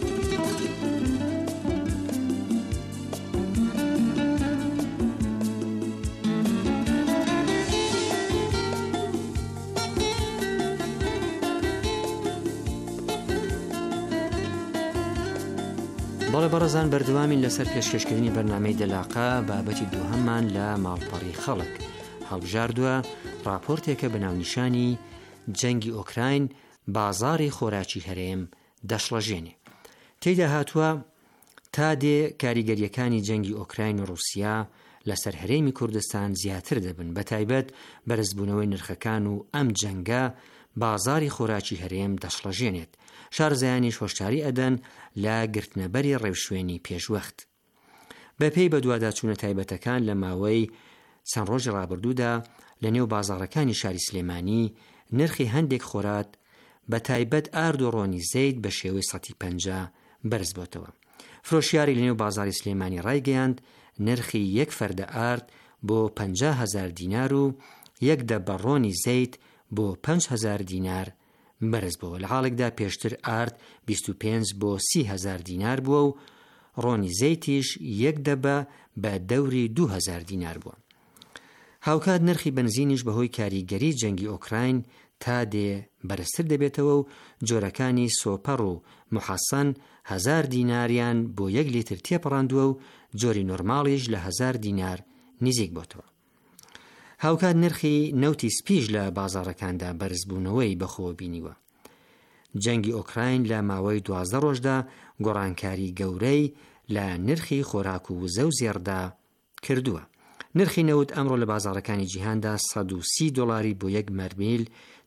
بەڵێ بەڕێزان، بەردەوامین لەسەر پێشکەشکردنی بەرنامەی دەلاقە. بابەتی دووهەممان لە ماڵپەڕی خەڵک هەڵبژاردووە، راپۆرتێکە بە ناونیشانی جەنگی ئۆکراین بازاڕی خۆراکی هەرێم دەشڵەژێنێ. تێیدا هاتووە تا دێ کاریگەریەکانی جەنگی ئۆکراین و رووسیا لەسەر هەرێمی کوردستان زیاتر دەبن، بە تایبەت بەرزبوونەوەی نرخەکان و ئەم جەنگە بازاڕی خۆراکی هەرێم دەشڵەژێنێت. شارزایانی هۆشداری ئەدەن لە گرتنەبەری ڕێوشوێنی پێشوەخت. بەپێی بە دوواداچوونە تایبەتەکان لە ماوەی چەند ڕۆژی ڕابردوودا لە نێو بازاڕەکانی شاری سلێمانی نرخی هەندێک خۆرات بە تایبەت ئارد و ڕۆنی زەید بە شێوەی 150 بەرز بۆتەوە. فرۆشیاری لە نێو بازاری سلێمانی ڕایگەیاند نرخی یەک فەردە ئارد بۆ 50,000 دینار و یەک دەبە ڕۆنی زەید بۆ 5,000 دینار بەرز بووە، لە حاڵێکدا پێشتر ئارد 25 بۆ 30,000 دینار بووە و ڕۆنی زەیتیش یەک دەبە بە دەوری 2,000 دینار بووە. هاوکات نرخی بنزینیش بەهۆی کاریگەری جەنگی ئۆکراین تا دێ بەرزتر دەبێتەوە و جۆرەکانی سۆپەڕ و محەسەن 1,000 دیناریان بۆ 1 لیتر تێپەڕاندووە و جۆری نۆرماڵیش لە 1,000 دینار نزیک بۆتەوە. هاوکات نرخی نەوتی سپیش لە بازاڕەکاندا بەرزبوونەوەی بەخۆوە بینیوە. جەنگی ئۆکراین لە ماوەی 12 ڕۆژدا گۆڕانکاری گەورەی لە نرخی خۆراک و وزە و زێڕدا کردووە. نرخی نەوت ئەمڕۆ لە بازاڕەکانی جیهاندا 130 دۆلاری بۆ 1 مەرمیل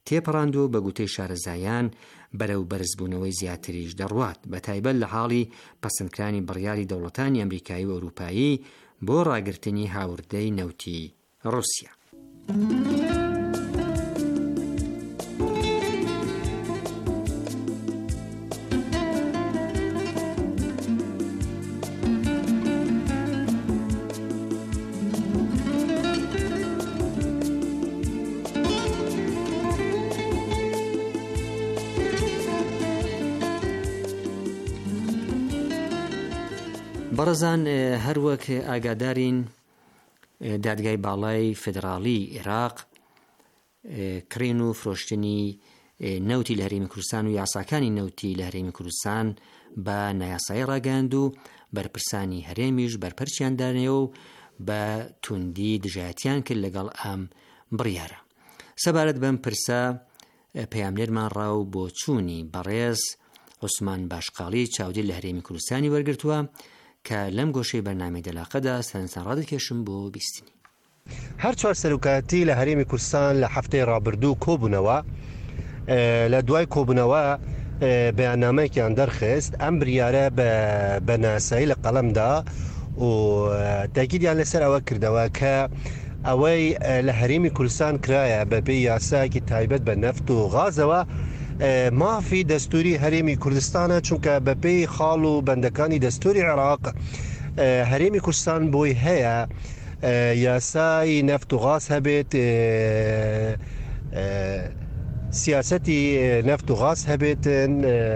تێپەڕاند و بە گوتەی شارەزایان بەرەو بەرزبوونەوەی زیاتریش دەڕوات، بە تایبەت لە حاڵی پەسەندکرانی بڕیاری دەوڵەتانی ئەمریکایی و ئەوروپایی بۆ ڕاگررتنی هاوردەی نەوتی رووسیا. بەڕێزان، هەروەک ئاگادارین دادگای باڵای فێدراڵی عێراق کڕین و فرۆشتنی نەوتی لە هەرێمی کوردستان و یاساکانی نەوتی لە هەرێمی کوردستان بە نایاسایی ڕاگەاند و بەرپرسانی هەرێمیش بەرپەرچیان دانێ و بە توندی دژایەتیان کرد لەگەڵ ئەم بڕیارە. سەبارەت بەم پرسە پەیامنێرمان ڕاو بۆ چوونی بەڕێز عوسمان باشقاڵی چاودێر لە هەرێمی کوردستانی وەرگرتووە کە لەم گۆشەی بەرنامەی دەلاقەدا سەرنجان ڕادەکێشم بۆ بیستنی. هەر چوار سەرۆکاتی لە هەرێمی کوردستان لە هەفتەی ڕابردوو کۆبوونەوە. لە دوای کۆبوونەوە بەیاننامەیەکیان دەرخست ئەم بریارە بە ناسایی لە قەڵەمدا و تاکیدیان لەسەر ئەوە کردەوە کە ئەوەی لە هەرێمی کوردستان کرایە بەپێی یاساکی تایبەت بە نەفت و غازەوە مافی دەستوری هەرێمی کوردستانە، چونکە بەپێی خاڵ و بەندەکانی دەستوری عێراق هەرێمی کوردستان بۆی هەیە یاسای نەفت و غاز هەبێت، سیاسەتی نەفت و غاز هەبێتن،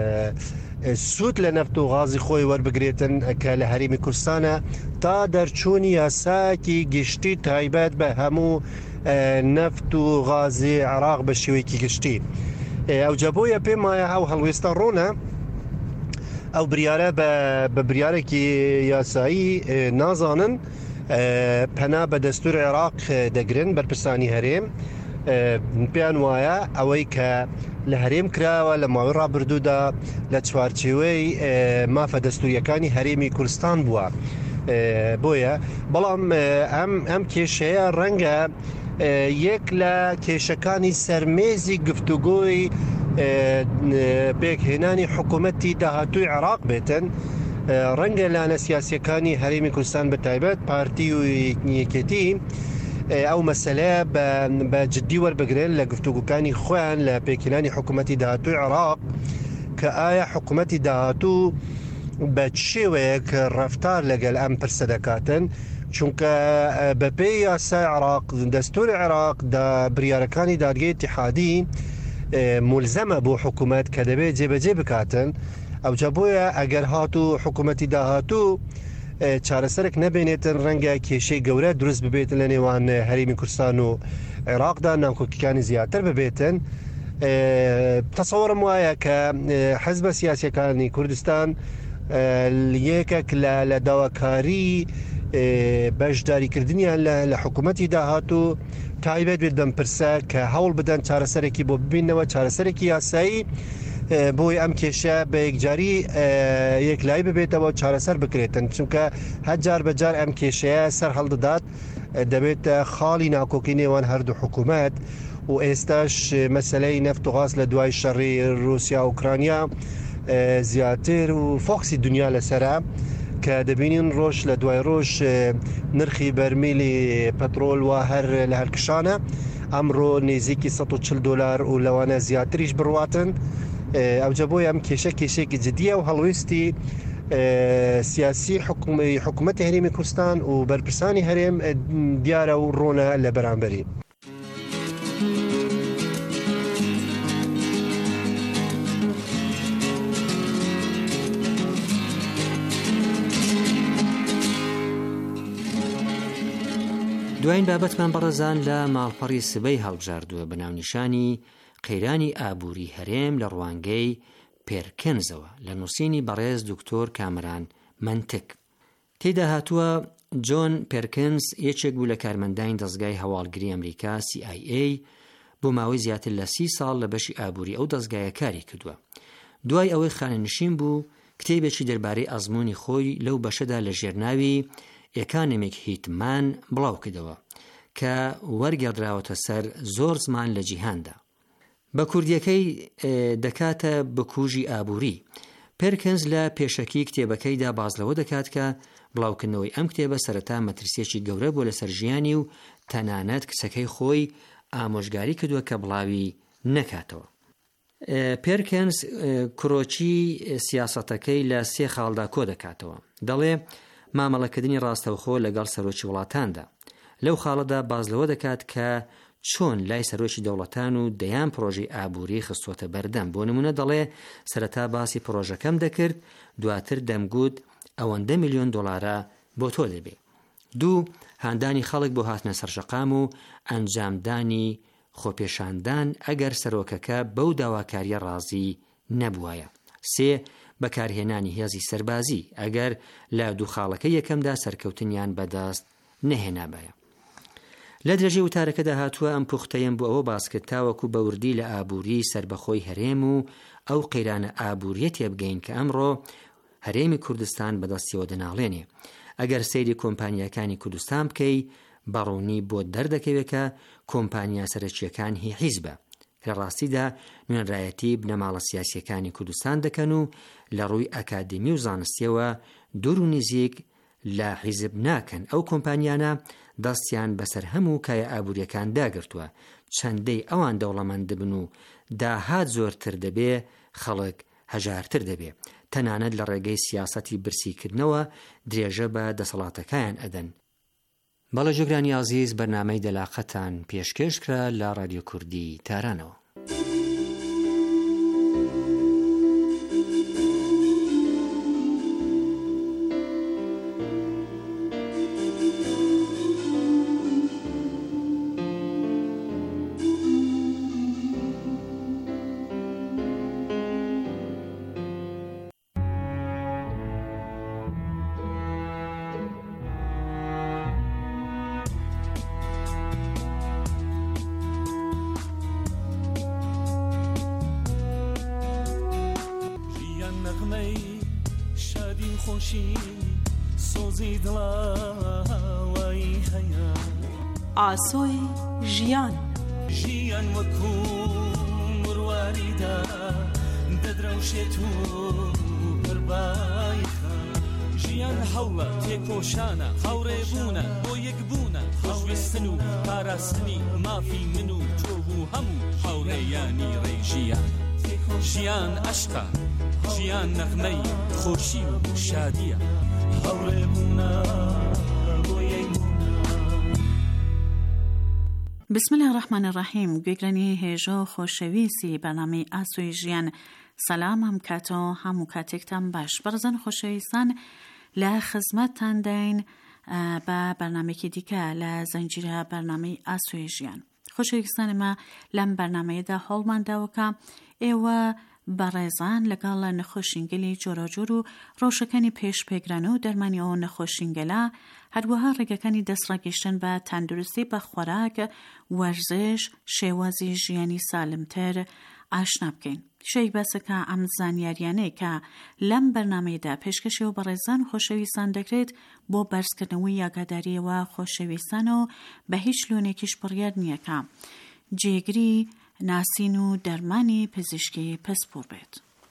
سوود لە نەفت و غازی خۆی وەربگرێتن کە لە هەرێمی کوردستانە تا دەرچوونی یاساکی گشتی تایبەت بە هەموو نەفت و غازی عێراق بە شێوەیەکی گشتی. ئەو جەبۆیە پێم وایە ئەو هەڵوێستە ڕۆنە ئەو بریارە بە بریارێکی یاسایی نازانن پەنا بە دەستور عێراق دەگرن بەرپرسانی هەرێم. پێیان وایە ئەوەی کە لە هەرێم کراوە لە ماوەی ڕابردوودا لە چوارچێوەی مافە دەستوریەکانی هەرێمی کوردستان بووە. بۆیە بەڵام ئەم کێشەیە ڕەنگە یەک لە کێشەکانی سەرمێزی گفتوگۆی پێکهێنانی حکوومەتی داهاتووی عێراق بێتن. ڕەنگە لانە سیاسیەکانی هەرێمی کوردستان بە تایبەت پارتی و یەکێتی ئەو مەسەلەیە بە جددی وەربگرن لە گفتوگوکانی خۆیان لە پێکهێنانی حکوومەتی داهاتووی عێراق کە ئایا حکوومەتی داهاتوو بە شێوەیەک ڕەفتار لەگەڵ ئەم پرسە دەکاتن، چونکە بەپێی یاسای عێراق دەستوری عێراق بریارەکانی دادگای اتحادی مولزەمە بۆ حکوومەت کە دەبێت جێبەجێ بکاتن. ئەوجا بۆیە ئەگەر هاتوو حکوومەتی داهاتوو چارەسەرێک نەبێنێتن ڕەنگە کێشەی گەورە دروست ببێتن لە نێوان هەرێمی کوردستان و عێراقدا، ناوکۆکیەکانی زیاتر ببێتن. تەسەوەرم وایە کە حەزبە سیاسیەکانی کوردستان یەکێک لە داواکاری بەشداریکردنیان لە حکوومەتی داهاتوو تایبەت بێت بەم پرسە کە هەوڵ بدەن چارەسەرێکی بۆ ببینەوە، چارەسەرێکی یاسایی بۆی ئەم کێشە بە یەکجاری یەکلایی ببێتەوە چارەسەر بکرێتن، چونکە هەرجار بەجار ئەم کێشەیە سەر هەڵدەدات دەبێت خاڵی ناکۆکی نێوان هەردوو حکوومەت و ئێستاش مەسەلەی نەفت و غاز لە دوای شەڕی رووسیا و ئوکرانیا زیاتر و فۆکسی دنیا لەسەرە کە دەبینین ڕۆژ لە دوای ڕۆژ نرخی بەرمیلی پەترۆل و هەر لە هەرکشانە ئەمڕۆ نێزیکی $140 و لەوانە زیاتریش بڕواتن. ئەوجە بۆی ئەم کێشەیەکی جددیە و هەڵوێستی سیاسی حکوومەتی هەرێمی کوردستان و بەرپرسانی هەرێم دیارە و ڕۆنە لە بەرامبەری. دوایین بابەتمان بەڕێزان لە ماڵپەڕی سبەی هەڵبژاردووە بە ناونیشانی قەیرانی ئابووری هەرێم لە ڕوانگەی پێرکنزەوە لە نووسینی بەڕێز دکتۆر کامران منتک. تێدا هاتووە جۆن پێرکنز یەکێک بوو لە کارمەندانی دەستگای هەواڵگری ئەمریکا CIA بۆ ماوەی زیاتر لە 30 ساڵ لە بەشی ئابووری ئەو دەستگایە کاری کردووە. دوای ئەوەی خانەنشین بوو کتێبێکی دەربارەی ئەزموونی خۆی لەو بەشەدا لە ژێرناوی ئێکانێمێک هیتمان بڵاو کردەوە کە وەرگێڕدراوەتە سەر زۆر زمان لە جیهاندا. بە کوردیەکەی دەکاتە بکوژی ئابووری. پێرکنز لە پێشەکی کتێبەکەیدا باز لەوە دەکات کە بڵاوکردنەوەی ئەم کتێبە سەرەتا مەترسیەکی گەورە بۆ لەسەر ژیانی و تەنانەت کچەکەی خۆی ئامۆژگاری کردووە کە بڵاوی نەکاتەوە. پێرکنز کڕۆکی سیاسەتەکەی لە 3 خاڵدا کۆ دەکاتەوە. دەڵێ مامەڵەکردنی ڕاستەوخۆ لەگەڵ سەرۆکی وڵاتاندا. لەو خاڵەدا باز لەوە دەکات کە چۆن لای سەرۆکی دەوڵەتان و دەیان پرۆژەی ئابووری خستوۆتە بەردەم. بۆ نمونە دەڵێ سەرەتا باسی پرۆژەکەم دەکرد، دواتر دەمگوت ئەوەندە $1,000,000 بۆ تۆ دەبێ. 2 هاندانی خەڵک بۆ هاتنە سەرشەقام و ئەنجامدانی خۆپێشاندان ئەگەر سەرۆکەکە بەو داواکاریە ڕازی نەبووایە. 3 بەکارهێنانی هێزی سەربازی ئەگەر لە 2 خاڵەکە یەکەمدا سەرکەوتنیان بەدەست نەهێنابایە. لە درێژەی وتارەکەدا هاتووە ئەم پوختەیەم بۆ ئەوە باس کرد تاوەکو بەوردی لە ئابووری سربەخۆی هەرێم و ئەو قەیرانە ئابووریە تێبگەین کە ئەمڕۆ هەرێمی کوردستان بەدەستیەوە دەناڵێنێ. ئەگەر سەیری کۆمپانیاکانی کوردستان بکەی بەڕوونی بۆ دەردەکەوێت کە کۆمپانیا سەرەکیەکان هی حیزبە لە ڕاستیدا نوێنڕایەتی بنەماڵە سیاسیەکانی کوردستان دەکەن و لە ڕووی ئەکادمی و زانستیەوە دوور و نزیک لە حیزب ناکەن. ئەو کۆمپانیانە دەستیان بەسەر هەموو کایە ئابووریەکان داگرتووە. چەندەی ئەوان دەوڵەمەند دەبن و داهات زۆرتر دەبێ، خەڵک هەژارتر دەبێ. تەنانەت لە ڕێگەی سیاسەتی برسیکردنەوە درێژە بە دەسەڵاتەکان ئەدەن. بەڵێ جۆگرانی عەزیز، بەرنامەی دەلاقەتان پێشکەشکرا لە رادیۆ کوردی تارانەوە. ئاسۆی ژیان ژیان وەکو مرواریدا دەدرەوشێت و بەربایخە. ژیان هەوڵە تێکۆشانە، هاوڕێبوونە بۆ یەکبوونە، خۆشویستن و پاراستنی مافی من و تۆ و هەموو هاوڕێیانی ڕێژیان. ژیان عەشقە، ژیان نەغمەی خۆشی و شادیە، هاوڕێبوونە بۆ یەکبوونە. بسم الله الرحمن الرحیم. گوێگرانی هێژە خۆشەویستی بەنامەی ئاسۆی ژیان، سەلام ئەم کاتەوە هەموو کاتێکتان باش. بەڕێزان خۆشەویستان، لە خزمەتتان دەین بە بەرنامێکی دیکە لە زەنجیرە بەرنامەی ئاسۆی ژیان. خۆشەویستانمە لەم بەرنامەیەدا هەوڵمان داوەکە ئێوە بەڕێزان لەگەڵ نەخۆشینگەلی جۆرەجۆر و ڕۆژەکانی پێشپێگرانە و دەرمانی ئەو نەخۆشینگەلە، هەروەها ڕێگەکانی دەستڕاگەیشتن بە تەندروستی بە خۆراک، وەرزش، شێوازی ژیانی سالمتر ئاشنا بکەین. شەی بەسەکە ئەم زانیاریانەی کە لەم بەرنامەیەدا پێشکەشەوە بەڕێزان خۆشەویستان دەکرێت بۆ بەرزکردنەوەی یاگاداریەوە خۆشەویستان و بە هیچ لۆنێکیش بڕیار نییە کە جێگری ناسین و دەرمانی پزیشکی پسپۆر بێت.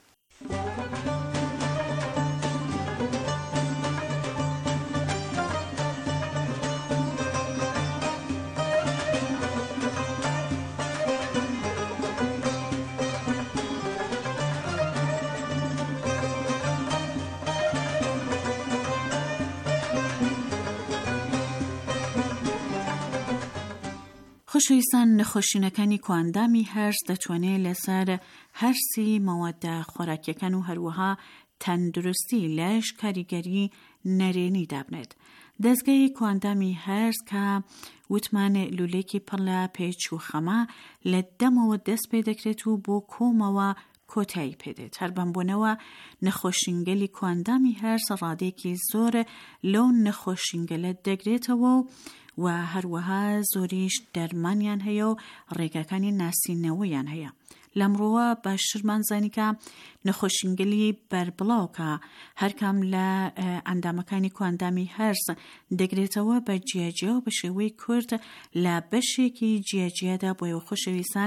خۆشەویستان، نەخۆشینەکانی کواندامی هەرس دەتوانێت لەسەر هەرسی مەوادە خۆراکیەکان و هەروەها تەندروستی لەش کاریگەری نەرێنی دابنێت. دەستگای کواندامی هەرس کە وتمان لولەیەکی پڕ لە پێچ و خەمە لە دەمەوە دەست پێ دەکرێت و بۆ کۆمەوە کۆتایی پێدێت. هەر بەمبوونەوە نەخۆشینگەلی کواندامی هەرس ڕادێکی زۆر لەو نەخۆشینگەلە دەگرێتەوە و هەروەها زۆریش دەرمانیان هەیە و ڕێگەکانی ناسینەوەیان هەیە. لەمڕۆوە باشترمان زانی کە نەخۆشینگەلی بەربڵاوکە هەرکەم لە ئەندامەکانی کواندامی هەرس دەگرێتەوە بە جیاجیا و بە شێوەی کورد لە بەشێکی جیاجیادا. بۆیەوە خۆشەویستان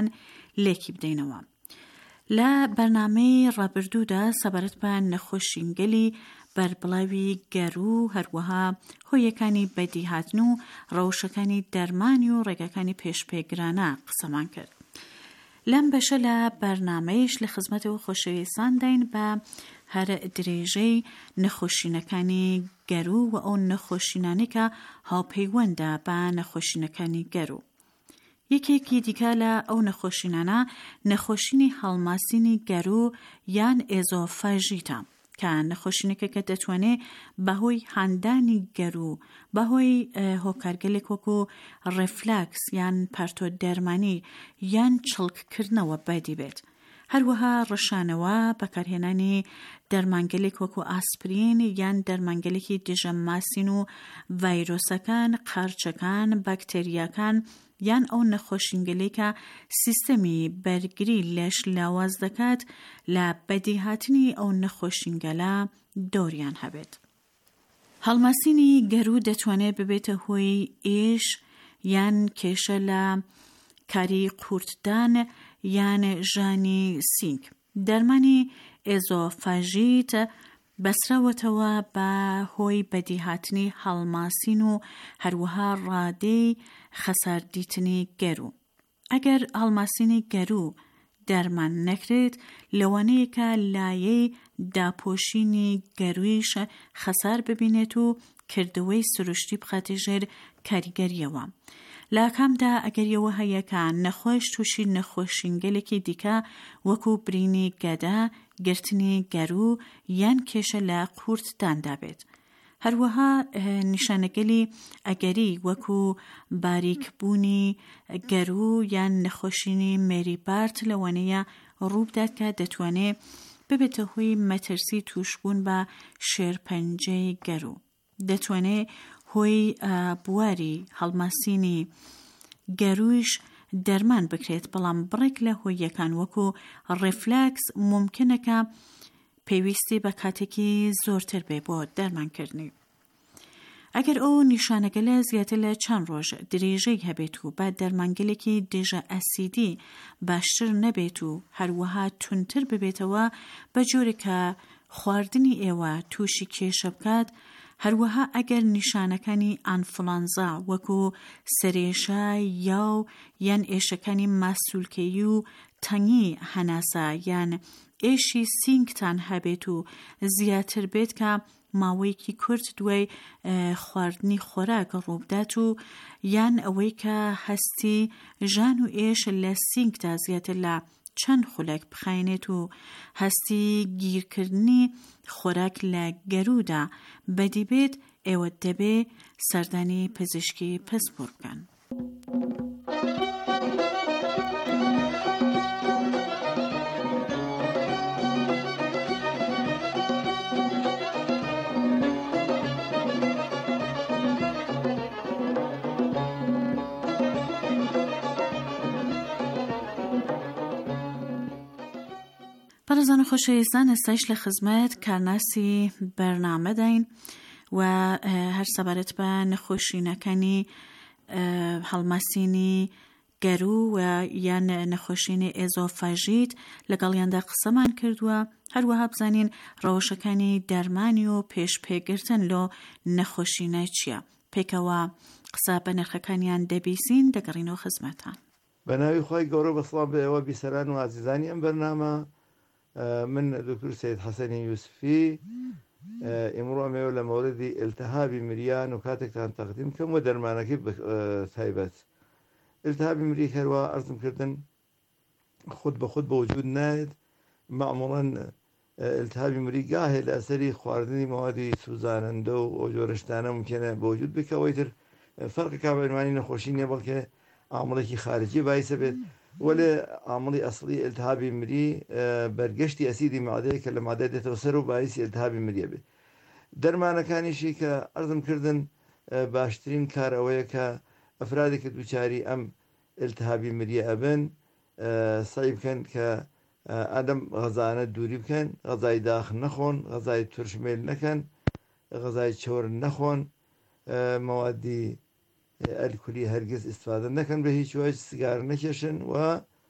لێکی بدەینەوە. لە بەرنامەی ڕابردوودا سەبارەت بە نەخۆشینگەلی بەربڵاوی گەرو هەروەها هۆیەکانی بەدیهاتن و ڕەوشەکانی دەرمانی و ڕێگەکانی پێشپێگرانە قسەمان کرد. لەم بەشە لە بەرنامەیش لە خزمەتەوە خۆشەویستان داین بە هەر درێژەی نەخۆشینەکانی گەرو و ئەو نەخۆشینانی کە هاوپەیوەندە بە نەخۆشینەکانی گەرو. یەکێکی دیکە لە ئەو نەخۆشینانە نەخۆشینی هەڵماسینی گەرو یان ئێزۆفاژیتە کە نەخۆشینەکە کە دەتوانێت بەهۆی هاندانی گەرو بەهۆی هۆکارگەلێک وەکو ڕێفلاکس یان پەرتۆ دەرمانی یان چڵککردنەوە بەدی بێت. هەروەها ڕەشانەوە بەکارهێنانی دەرمانگەلێک وەکو ئاسپرین یان دەرمانگەلێکی دژە ماسین و ڤایرۆسەکان، قارچەکان، باکتریاکان یان ئەو نەخۆشینگەلێکە سیستەمی بەرگری لەش لاواز دەکات لە بەدیهاتنی ئەو نەخۆشینگەلە دۆریان هەبێت. هەڵماسینی گەرو دەتوانێت ببێتە هۆی ئێش یان کێشە لە کاری قورتدان یان ژانی سینگ. دەرمانی ئێزۆفاژیت بەسراوەتەوە بە هۆی بەدیهاتنی هەڵماسین و هەروەها ڕادەی خەساردیتنی گەرو. ئەگەر هەڵماسینی گەرو دەرمان نەکرێت لەوانەیەکە لایەی داپۆشینی گەرویش خەسار ببینێت و کردەوەی سروشتی بخاتە ژێر کاریگەریەوە. لە کامدا ئەگەریەوە هەیەکە نەخۆش تووشی نەخۆشینگەلێکی دیکە وەکو برینی گەدا، گرتنی گەرو یان کێشە لە قورتداندا بێت. هەروەها نیشانەگەلی ئەگەری وەکو باریکبوونی گەرو یان نەخۆشینی مێریبارت لەوانەیە ڕووبدات کە دەتوانێت ببێتە هۆی مەترسی توشبوون بە شێرپەنجەی گەرو. دەتوانێت هۆی بواری هەڵماسینی گەرویش دەرمان بکرێت، بەڵام بڕێک لە هۆیەکان وەکو ڕێفلاکس ممکنەکە پێویستی بە کاتێکی زۆرتر بێ بۆ دەرمانکردنی. ئەگەر ئەو نیشانەگەلە زیاتر لە چەند ڕۆژ درێژەی هەبێت و با دەرمانگەلێکی دێژە ئەسیدی باشتر نەبێت و هەروەها تونتر ببێتەوە بە جۆرێکە خواردنی ئێوە تووشی کێشە بکات، هەروەها ئەگەر نیشانەکانی ئانفلانزا وەکو سەرێشە یاو یان ئێشەکانی ماسوولکەیی و تەنگی هەناسە یان ئێشی سینگتان هەبێت و زیاتر بێت کە ماوەیەکی کورت دوای خواردنی خۆراک ڕووبدات و یان ئەوەی کە هەستی ژان و ئێش لە سینگدا زیاتر لە چەند خولەک بخاینێت و هەستی گیرکردنی خۆراک لە گەرودا بەدی بێت، ئێوە دەبێ سەردانی پزیشکی پسپۆر بکەن. بەڕێزان و خۆشەویستان، ئێستاش لە خزمەت کارناسی بەرنامە داین و هەر سەبارەت بە نەخۆشینەکانی هەڵماسینی گەرو و یان نەخۆشینی ئێزۆفاژیت لەگەڵیاندا قسەمان کردووە. هەروەها بزانین ڕەوشەکانی دەرمانی و پێشپێگرتن لۆ نەخۆشینە چییە. پێکەوە قسە بە نرخەکانیان دەبیسین دەگەڕینەوە خزمەتان. بە ناوی خۆی گەورە بەسڵام بە ئێوە بیسەران و عزیزانی ئەم بەرنامە. من دكتور سيد حسن يوسفي امرؤ ميول موردي التهاب مريان وكاتك عن تقديم كم ودرمانك تايبات التهاب مري كروا ارزم كردن خود بوجود نايد معمولا التهاب مري قاهل اثري خواردني مواد سوزانندو وجورشتانه ممكن بوجود بك ويتر فرق كابل ماني نخوشين بلكه عاملك خارجي بايسه بيت ولا عملي أصلي التهابي مري برجشتي أسيدي معدة كلام معدة توسر باعث التهابي مري به درمانه كان شيء كأرزم كردن باشترين كار أويا كأفراد كدوشاري أم التهابي مري أبن صعيب كان كأدم غذاء دوري كان غذاء داخل نخون غذاء ترشميل نكن غذاء شور نخون موادي الكلي هرگز استفاده نکن به هیچ وجه، سیگار نکشن و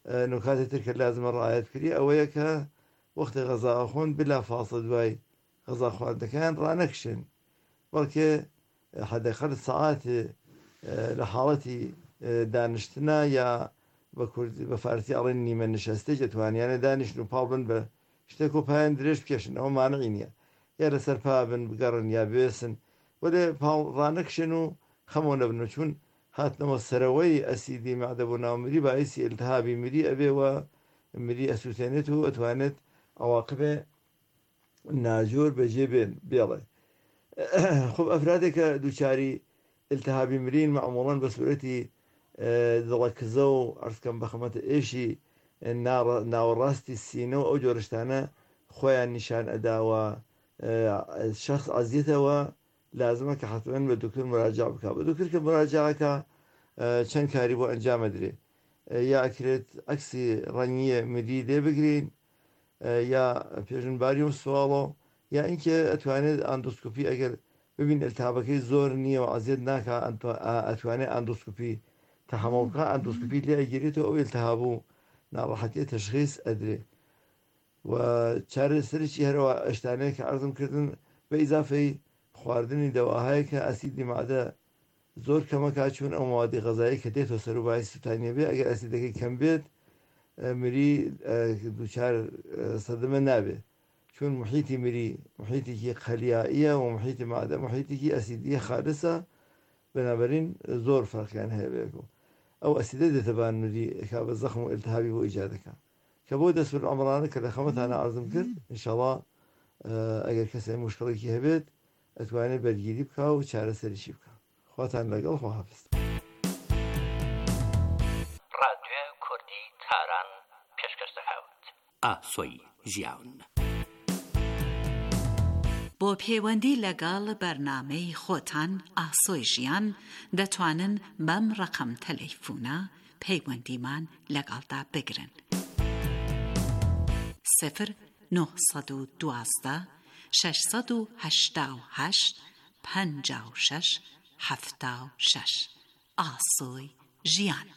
نکاتی تر کە لازمە ڕعایەت کردی ئەوەیە کە وەختی غەزا ئەخۆن بلا فاصل دوای غەزا خواردنەکان ڕانەکشن بەڵکێ حدەقەل سەعات لە حاڵەتی دانیشتنە یا بە فارسی ئەڵێن نیمە نشەستەی دەتوانیانە دانیشتن و پاڵ بن بە شتێک و پایان درێژ بکێشن ئەوە مانعی نییە یا لەسەر پا بن بگەڕن یا بێسن وەێ پاڵ ڕانەکشن و خەمەوە نەبن چون هاتنەوە سەرەوەی ئەسیدی مادە بۆ ناومری باعثی ئلتهابی مری ئەبێەوە مری ئەسووتێنێت و ئەتوانێت ئەواقبێ ناجۆر بەجێ بێن بێڵێ خب ئەفرادێکە دووچاری ئلتهابی مرین معموڵەن بە سوورەتی دڵەکزە و ئەرزکەم بەخەمەتە ئێشی ناوەڕاستی سینە و ئەو جۆرەشتانە خۆیان نیشان ئەداوە شخص عزیێتەوە لازمە کە حتمەن بە دوکتۆر مراجع بکە بە دوکتۆر کە مراجعەکە چەند کاری بۆ ئەنجامە درێ یا ئەکرێت ئەکسی ڕەنگیە مری لێ بگرین یا پێژنباری و سوواڵۆ یا اینکە ئەتوانێت ئاندۆسکۆپی ئەگەر ببین ئەلتهابەکەی زۆر نییە و عزیێت ناکە ئەتوانێت ئاندۆسکۆپی تەحەمەڵکە ئاندۆسکۆپی لێ ئەگیرێتەوە ئەو ئەلتهابوو ناڕەحەتیە تەشخیص ئەدرێ و چارەسەرێکی هەرەوە ئەشتانەیە کە عەرزم کردن بە ئیزافەی خواردنی دەواهەیە کە ئەسیدی مادە زۆر کەمەکە چون ئەو موادی غەزایی کە دێتەوە سەر و باعثی سوتانیە بێ ئەگەر ئەسیدەکەی کەم بێت مری دووچار سەدمە نابێت چون محیتی مری محیتێکی خەلیاییە و محیتی مادە محیتێکی ئەسیدیە خالصە بنابراین زۆر فەرقیان هەیە بێگو ئەو ئەسیدە دێتەبان مری کا بە زەخم و ئلتهابی بۆ ئیجادەکە کە بۆ دەسور ئەمڕانە کە لە خەمەتانە عەرزم کرد ئینشاڵڵا ئەگەر کەسێ مشکڵێکی هەبێت ئەتوانێت بەرگیری بکە و چارەسەریشی بکە خواتان لەگەڵ خواحافظ ڕادیۆ کوردی تاران پێشکەش دەکەوت ئاسۆی ژیان بۆ پەیوەندی لەگەڵ بەرنامەی خۆتان ئاسۆی ژیان دەتوانن بەم ڕقم تەلەیفۆنە پەیوەندیمان لەگەڵدا بگرن 0912 688 56 76 ئاسۆی ژیان.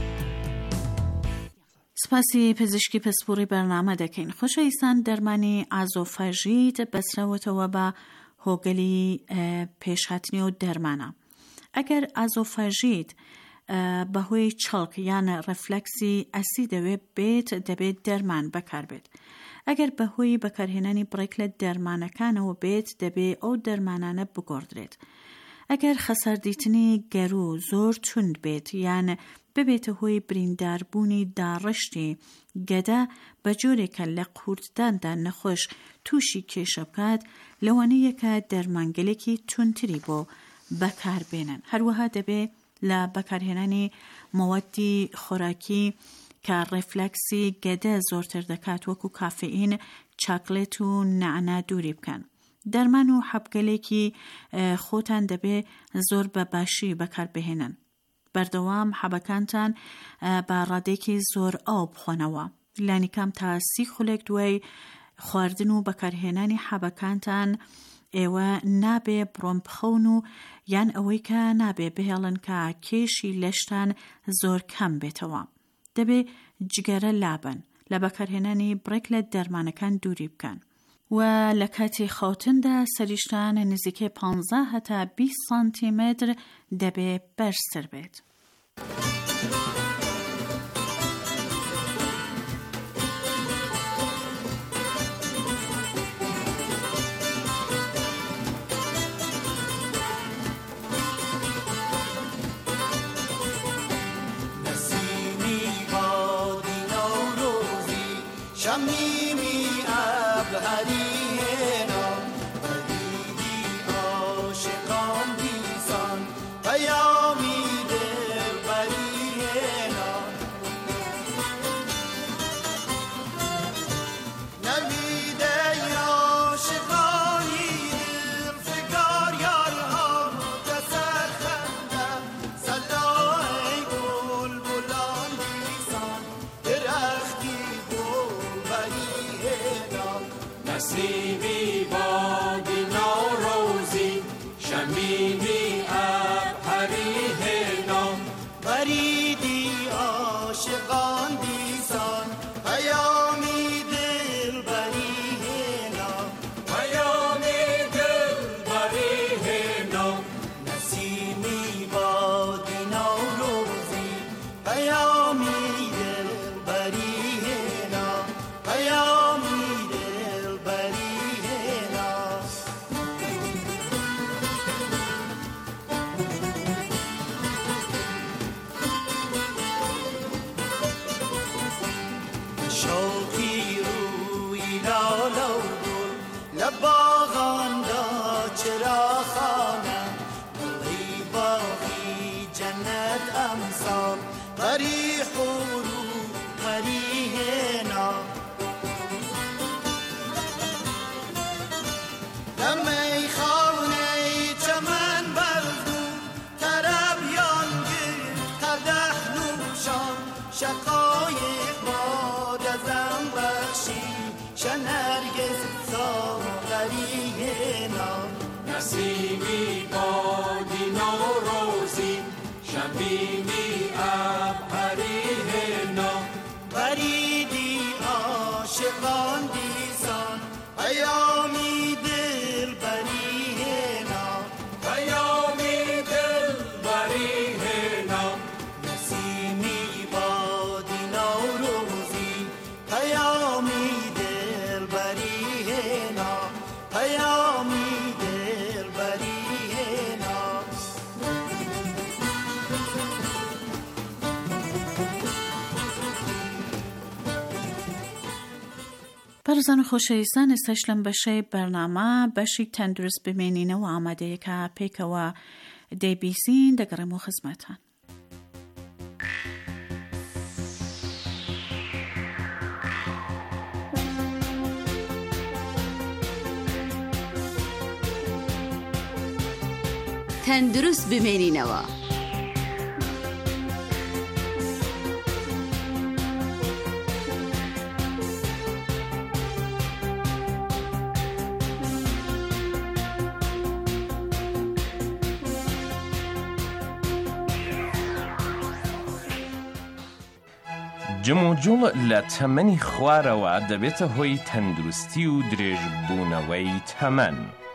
سپاسی پزیشکی پسپوری بەرنامە دەکەین. خۆشەویستان دەرمانی ئازۆفاژیت بەسرەوەتەوە بە هۆگەلی پێشهاتنی و دەرمانە. ئەگەر ئازۆفاژیت بەهۆی چڵک یان ڕفلەکسی ئەسی دەوێت دەبێت دەرمان بەکاربێت. ئەگەر بەهۆی بەکارهێنانی بڕێک لە دەرمانەکانەوە بێت دەبێت ئەو دەرمانانە بگۆڕدرێت. ئەگەر خەسەردیتنی گەرو زۆر تند بێت یان ببێتە هۆی برینداربوونی داڕشتی گەدا بە جۆرێکە لە قورتداندا نەخۆش تووشی کێشە بکات لەوانەیەکە دەرمانگەلێکی تونتری بۆ بەکاربێنن. هەروەها دەبێت لە بەکارهێنانی مەوەدی خۆراکی کە ڕێفلەکسی گەدە زۆرتر دەکات وەکو کافئین، چاکلێت و نعنا دووری بکەن. دەرمان و حەبگەلێکی خۆتان دەبێت زۆر بە باشی بەکاربهێنن. بەردەوام حەبەکانتان بە ڕادێکی زۆر ئاو بخۆنەوە. لانیکام تا 30 خولێک دوای خواردن و بەکارهێنانی حەبەکانتان ئێوە نابێ بڕۆم بخەون و یان ئەوەی کە نابێ بهێڵن کە کێشی لەشتان زۆر کەم بێتەوە. دەبێ جگەرە لابن لە بەکارهێنانی بڕێک لە دەرمانەکان دووری بکەن و لە کاتی خەوتندا سەریشتان نزیکەی 15 هەتا 20 سانتیمتر دەبێ بەرزتر بێت. عاشقان دیسان پیامی دلبری هنا پیامی دلبری هنا نسیمی بادی نوروزی پیامی دلبری هنا پیامی دلبری هنا شوقی روی لاله و گل لباغان دا چرا خانم گلی باغی جنت امثال پری حورو پری هنا دمی خانه چمن بردو طرب یانگر قدح نوشان شقایق باد ازم بخشی شنرگز ساغری هنا نسیمی بادی نوروزی شبیمی ابهری هنا بریدی عاشقان دیسان پیامی دلبری هنا پیامی دلبری هنا نسیمی بادی نوروزی پیامی دلبری هنا پیامی دلبری هنا بەڕێزان و خۆشەویستان ئێستاش لەم بەشەی بەرنامە بەشی تەندروست بمێنینەوە ئامادەیەکە پێکەوە دەیبیسین دەگەڕێمەوە خزمەتان. تەندروست بمێنینەوە. جموجوڵ لە تەمەنی خوارەوە دەبێتە هۆی تەندروستی و درێژبوونەوەی تەمەن.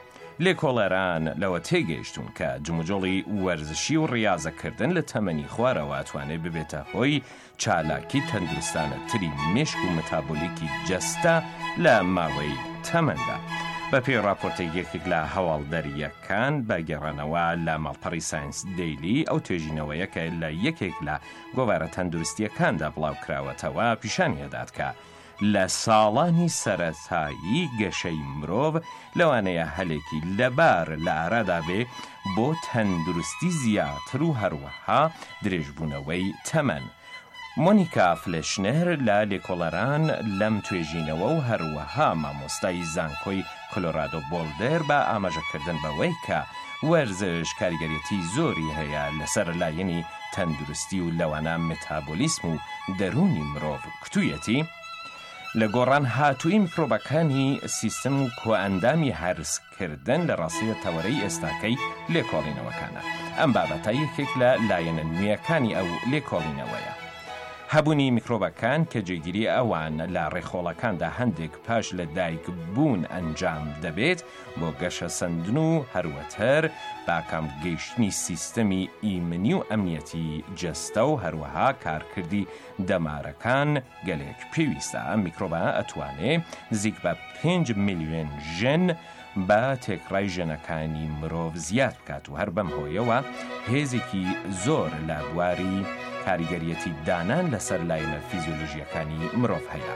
لێکۆڵەران لەوە تێگەیشتون کە جموجۆڵی وەرزشی و ڕاضەکردن لە تەمەنی خوارەوە توانێت ببێتە هۆی چالاکی تەندروستانە تری مێشک و متابۆلیکی جەستە لە ماوەی تەمەندا. بە پێی راپۆرتێک یەکێک لە هەواڵدەریەکان بەگەڕانەوە لە ماڵپەڕی ساینس دەیلی ئەو توێژینەوەیەکە لە یەکێک لە گۆڤارە تەندروستیەکاندا بڵاوکراوەتەوە پیشانی هەدات کە لە ساڵانی سەرەتایی گەشەی مرۆڤ لەوانەیە هەلێکی لەبار لە ئارادا بێ بۆ تەندروستی زیاتر و هەروەها درێژبوونەوەی تەمەن. مۆنیکا فلشنر لە لێکۆڵەران لەم توێژینەوە و هەروەها مامۆستای زانکۆی کلۆرادۆ بۆڵدەر بە ئاماژەکردن بەوەی کە وەرزش کاریگەریەتی زۆری هەیە لەسەر لایەنی تەندروستی و لەوانە متابۆلیسم و دەرونی مرۆڤ کتوویەتی لە گۆڕان هاتووی میکرۆبەکانی سیستم و کۆئەندامی هەرسکردن لە ڕاستیە تەوەرەی ئێستاکەی لێکۆڵینەوەکانە. ئەم بابەتە یەکێک لە لایەنە نوێیەکانی ئەو لێکۆڵینەوەیە. هەبوونی میکرۆبەکان کە جێگیری ئەوان لە ڕێخۆڵەکاندا هەندێک پاش لە دایک بوون ئەنجام دەبێت بۆ گەشە سندن و هەروەتر باکام گەیشتنی سیستەمی ئیمنی و ئەمنیەتی جەستە و هەروەها کارکردی دەمارەکان گەلێک پێویستە. ئەم میکرۆبە ئەتوانێت نزیک بە 5 میلیۆن ژن بە تێکڕای ژنەکانی مرۆڤ زیاد بکات و هەر بەم هۆیەوە هێزێکی زۆر لە بواری کاریگەریەتی دانان لەسەر لایەنە فیزیۆلۆژیەکانی مرۆڤ هەیە.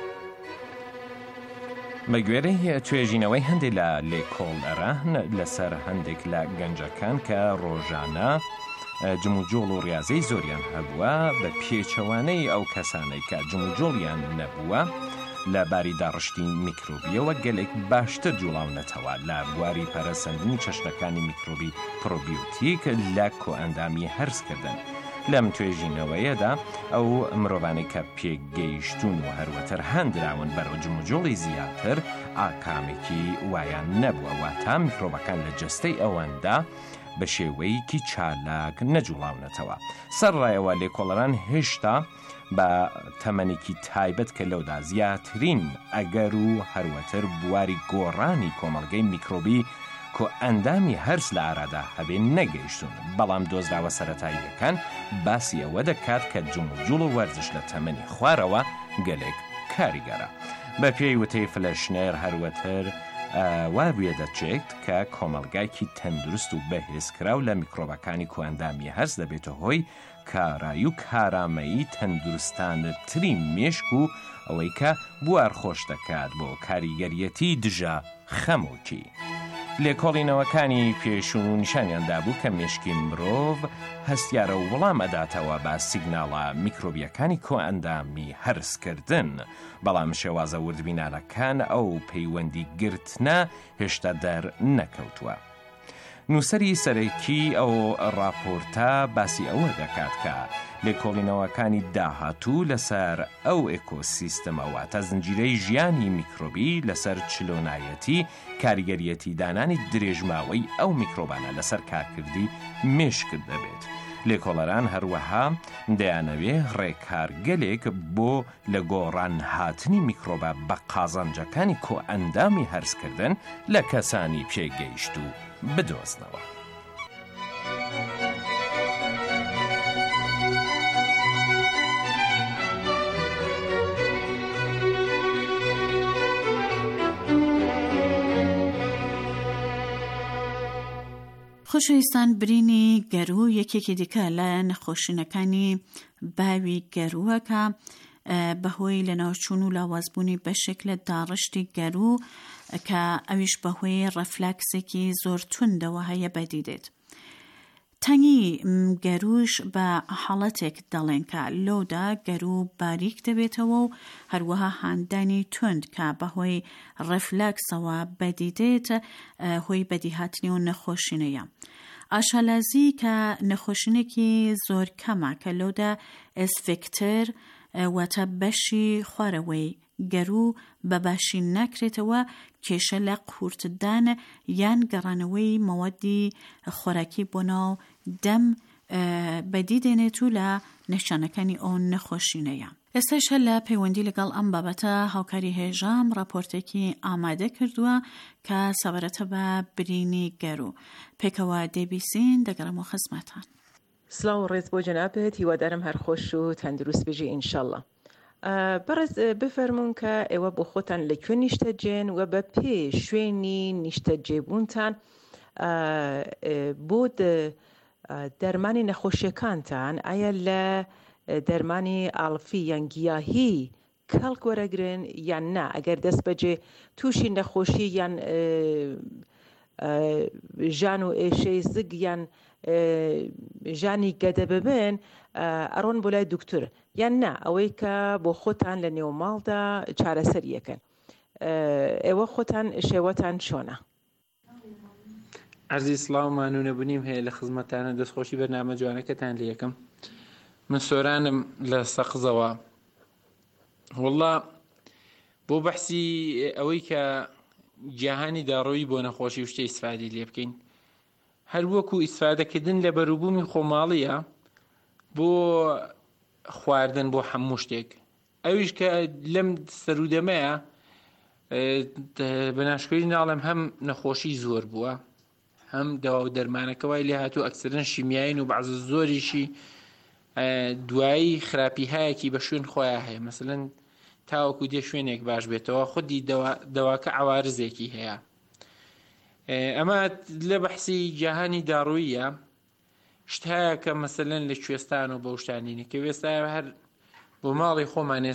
بە گوێرەی توێژینەوەی هەندێک لە لێکۆڵەران لەسەر هەندێک لە گەنجەکان کە ڕۆژانە جموجۆڵ و ڕاضەی زۆریان هەبووە بە پێچەوانەی ئەو کەسانەی کە جموجۆڵیان نەبووە لە باری داڕشتی میکرۆبیەوە گەلێک باشتر جوڵاونەتەوە لە بواری پەرەسەندنی چەشنەکانی میکرۆبی پرۆبیۆتیک لە کۆئەندامی هەرسکردن. لەم توێژینەوەیەدا ئەو مرۆڤانەی کە پێگەیشتون و هەروەتر هەندراون بەرەو جموجۆڵی زیاتر ئاکامێکی وایان نەبووە واتە میکرۆبەکان لە جەستەی ئەوەندا بە شێوەیەکی چالاک نەجوڵاونەتەوە. سەرڕایەوە لێکۆڵەران هێشتا بە تەمەنێکی تایبەت کە لەودا زیاترین ئەگەر و هەروەتر بواری گۆڕانی کۆمەڵگەی میکرۆبی کۆ ئەندامی هەرس لە ئارادا هەبێ نەگەیشتون، بەڵام دۆزراوە سەرەتاییەکان باسی ئەوە دەکات کە جوڵ و وەرزش لە تەمەنی خوارەوە گەلێک کاریگەرە. بە پێی وتەی فلەشنێر هەروەتر وابووە دەچێت کە کۆمەڵگایکی تەندروست و بەهێزکراو لە میکرۆبەکانی کوئەندامی هەرس دەبێتە هۆی کارایی و کارامەیی تەندروستانترین مێشک و ئەوەی کە بوار خۆش دەکات بۆ کاریگەریەتی دژە خەمۆکی. لێکۆڵینەوەکانی پێشوون و نیشانیاندا بوو کە مێشکی مرۆڤ هەستیارە و وەڵام ئەداتەوە بە سیگناڵە میکرۆبیەکانی کۆئەندامی هەرسکردن، بەڵام شێوازە وردبینانەکان ئەو پەیوەندی گرتنە هێشتا دەر نەکەوتووە. نووسەری سەرەکی ئەو راپۆرتە باسی ئەوە دەکات کە لێکۆڵینەوەکانی داهاتوو لەسەر ئەو ئێکۆسیستەمەوە تا زنجیرەی ژیانی میکرۆبی لەسەر چلۆنایەتی کاریگەریەتی دانانی درێژماوەی ئەو میکرۆبانە لەسەر کارکردی مێشکت دەبێت. لێکۆڵەران هەروەها دەیانەوێ ڕێکارگەلێک بۆ لە گۆڕان هاتنی میکرۆبە بە قازانجەکانی کۆئەندامی هەرسکردن لە کەسانی پێگەیشت و بدۆزنەوە. خۆشەویستان، برینی گەرو یەکێکی دیکە لە نەخۆشینەکانی باوی گەرووە کە بەهۆی لەناوچوون و لاوازبوونی بەشێک لە داڕشتی گەرو کە ئەویش بەهۆی ڕەفلاکسێکی زۆر توندەوە هەیە بەدیدێت. تەنگی گەروش بە حاڵەتێک دەڵێن کە لۆدا گەرو باریک دەبێتەوە و هەروەها هاندانی تند کە بەهۆی ڕەفلاکسەوە بەدیدێت هۆی بەدیهاتنی و نەخۆشینەیە. ئاشالازی کە نەخۆشینێکی زۆر کەمە کە لۆدا ئەسفکتر واتە بەشی خوارەوەی گەرو بە باشی ناکرێتەوە، کێشە لە قورتدان یان گەڕانەوەی مەوەدی خۆراکی بۆ ناو دەم بەدیدێنێت و لە نیشانەکانی ئەو نەخۆشینەیە. ئێستاش لە پەیوەندی لەگەڵ ئەم بابەتە هاوکاری هێژام راپۆرتێکی ئامادە کردووە کە سەبارەتە بە برینی گەرو. پێکەوە دەبیسین دەگەڕمەوە خزمەتان. سلااو ڕێز بۆ جەنابێت، هیوادارم هەر خۆش و تەندروست بژی ئینشەڵڵا. بەڕێز بفەرمونون کە ئێوە بۆ خۆتان لەکوێ نیشتەجێن و بە پێ شوێنی نیشتەجێبوونتان بۆ دەرمانی نەخۆشیەکانتان ئایا لە دەرمانی ئاڵفی یان گیاهی کەڵک وەرەگرن یان نا؟ ئەگەر دەست بەجێ تووشی نەخۆشی یان ژان و ئێشەی زگ یان ژانی گەدە ببن ئەڕۆن بۆ لای دوکتور یان نا ئەوەی کە بۆ خۆتان لە نێو ماڵدا چارەسەر یەکەن؟ ئێوە خۆتان شێوەتان چۆنە؟ عەرزی سڵاو مانوونەبوونیم هەیە لە خزمەتانە، دەستخۆشی بەرنامە جوانەکەتان لە یەکەم. من سۆرانم لە سەقزەوە. وەڵڵا بۆ بەحسی ئەوەی کە جیهانی داڕۆیی بۆ نەخۆشی و شتەی ئیسفادی لێ بکەین، هەر وەکو ئیسفادەکردن لە بەروبوومی خۆماڵیە بۆ خواردن بۆ هەموو شتێک. ئەویش کە لەم سەرودەمەیە بەناشکۆی ناڵێم هەم نەخۆشی زۆر بووە، هەم دەوا و دەرمانەکەوای لێ هاتوو ئەکسەرەن شیمیاین و بەعزە زۆریشی دوایی خراپی هایەکی بە شوێن خۆیان هەیە. مەسەلەن تاوەکو دێ شوێنێک باش بێتەوە خودی دەواکە عوارزێکی هەیە. ئەمە لە بەحسی جیهانی داڕۆییە، شت هەیە کە مەسەلەن لە کوێستان و بە شتانینە کە وێستا هەر بۆ ماڵی خۆمان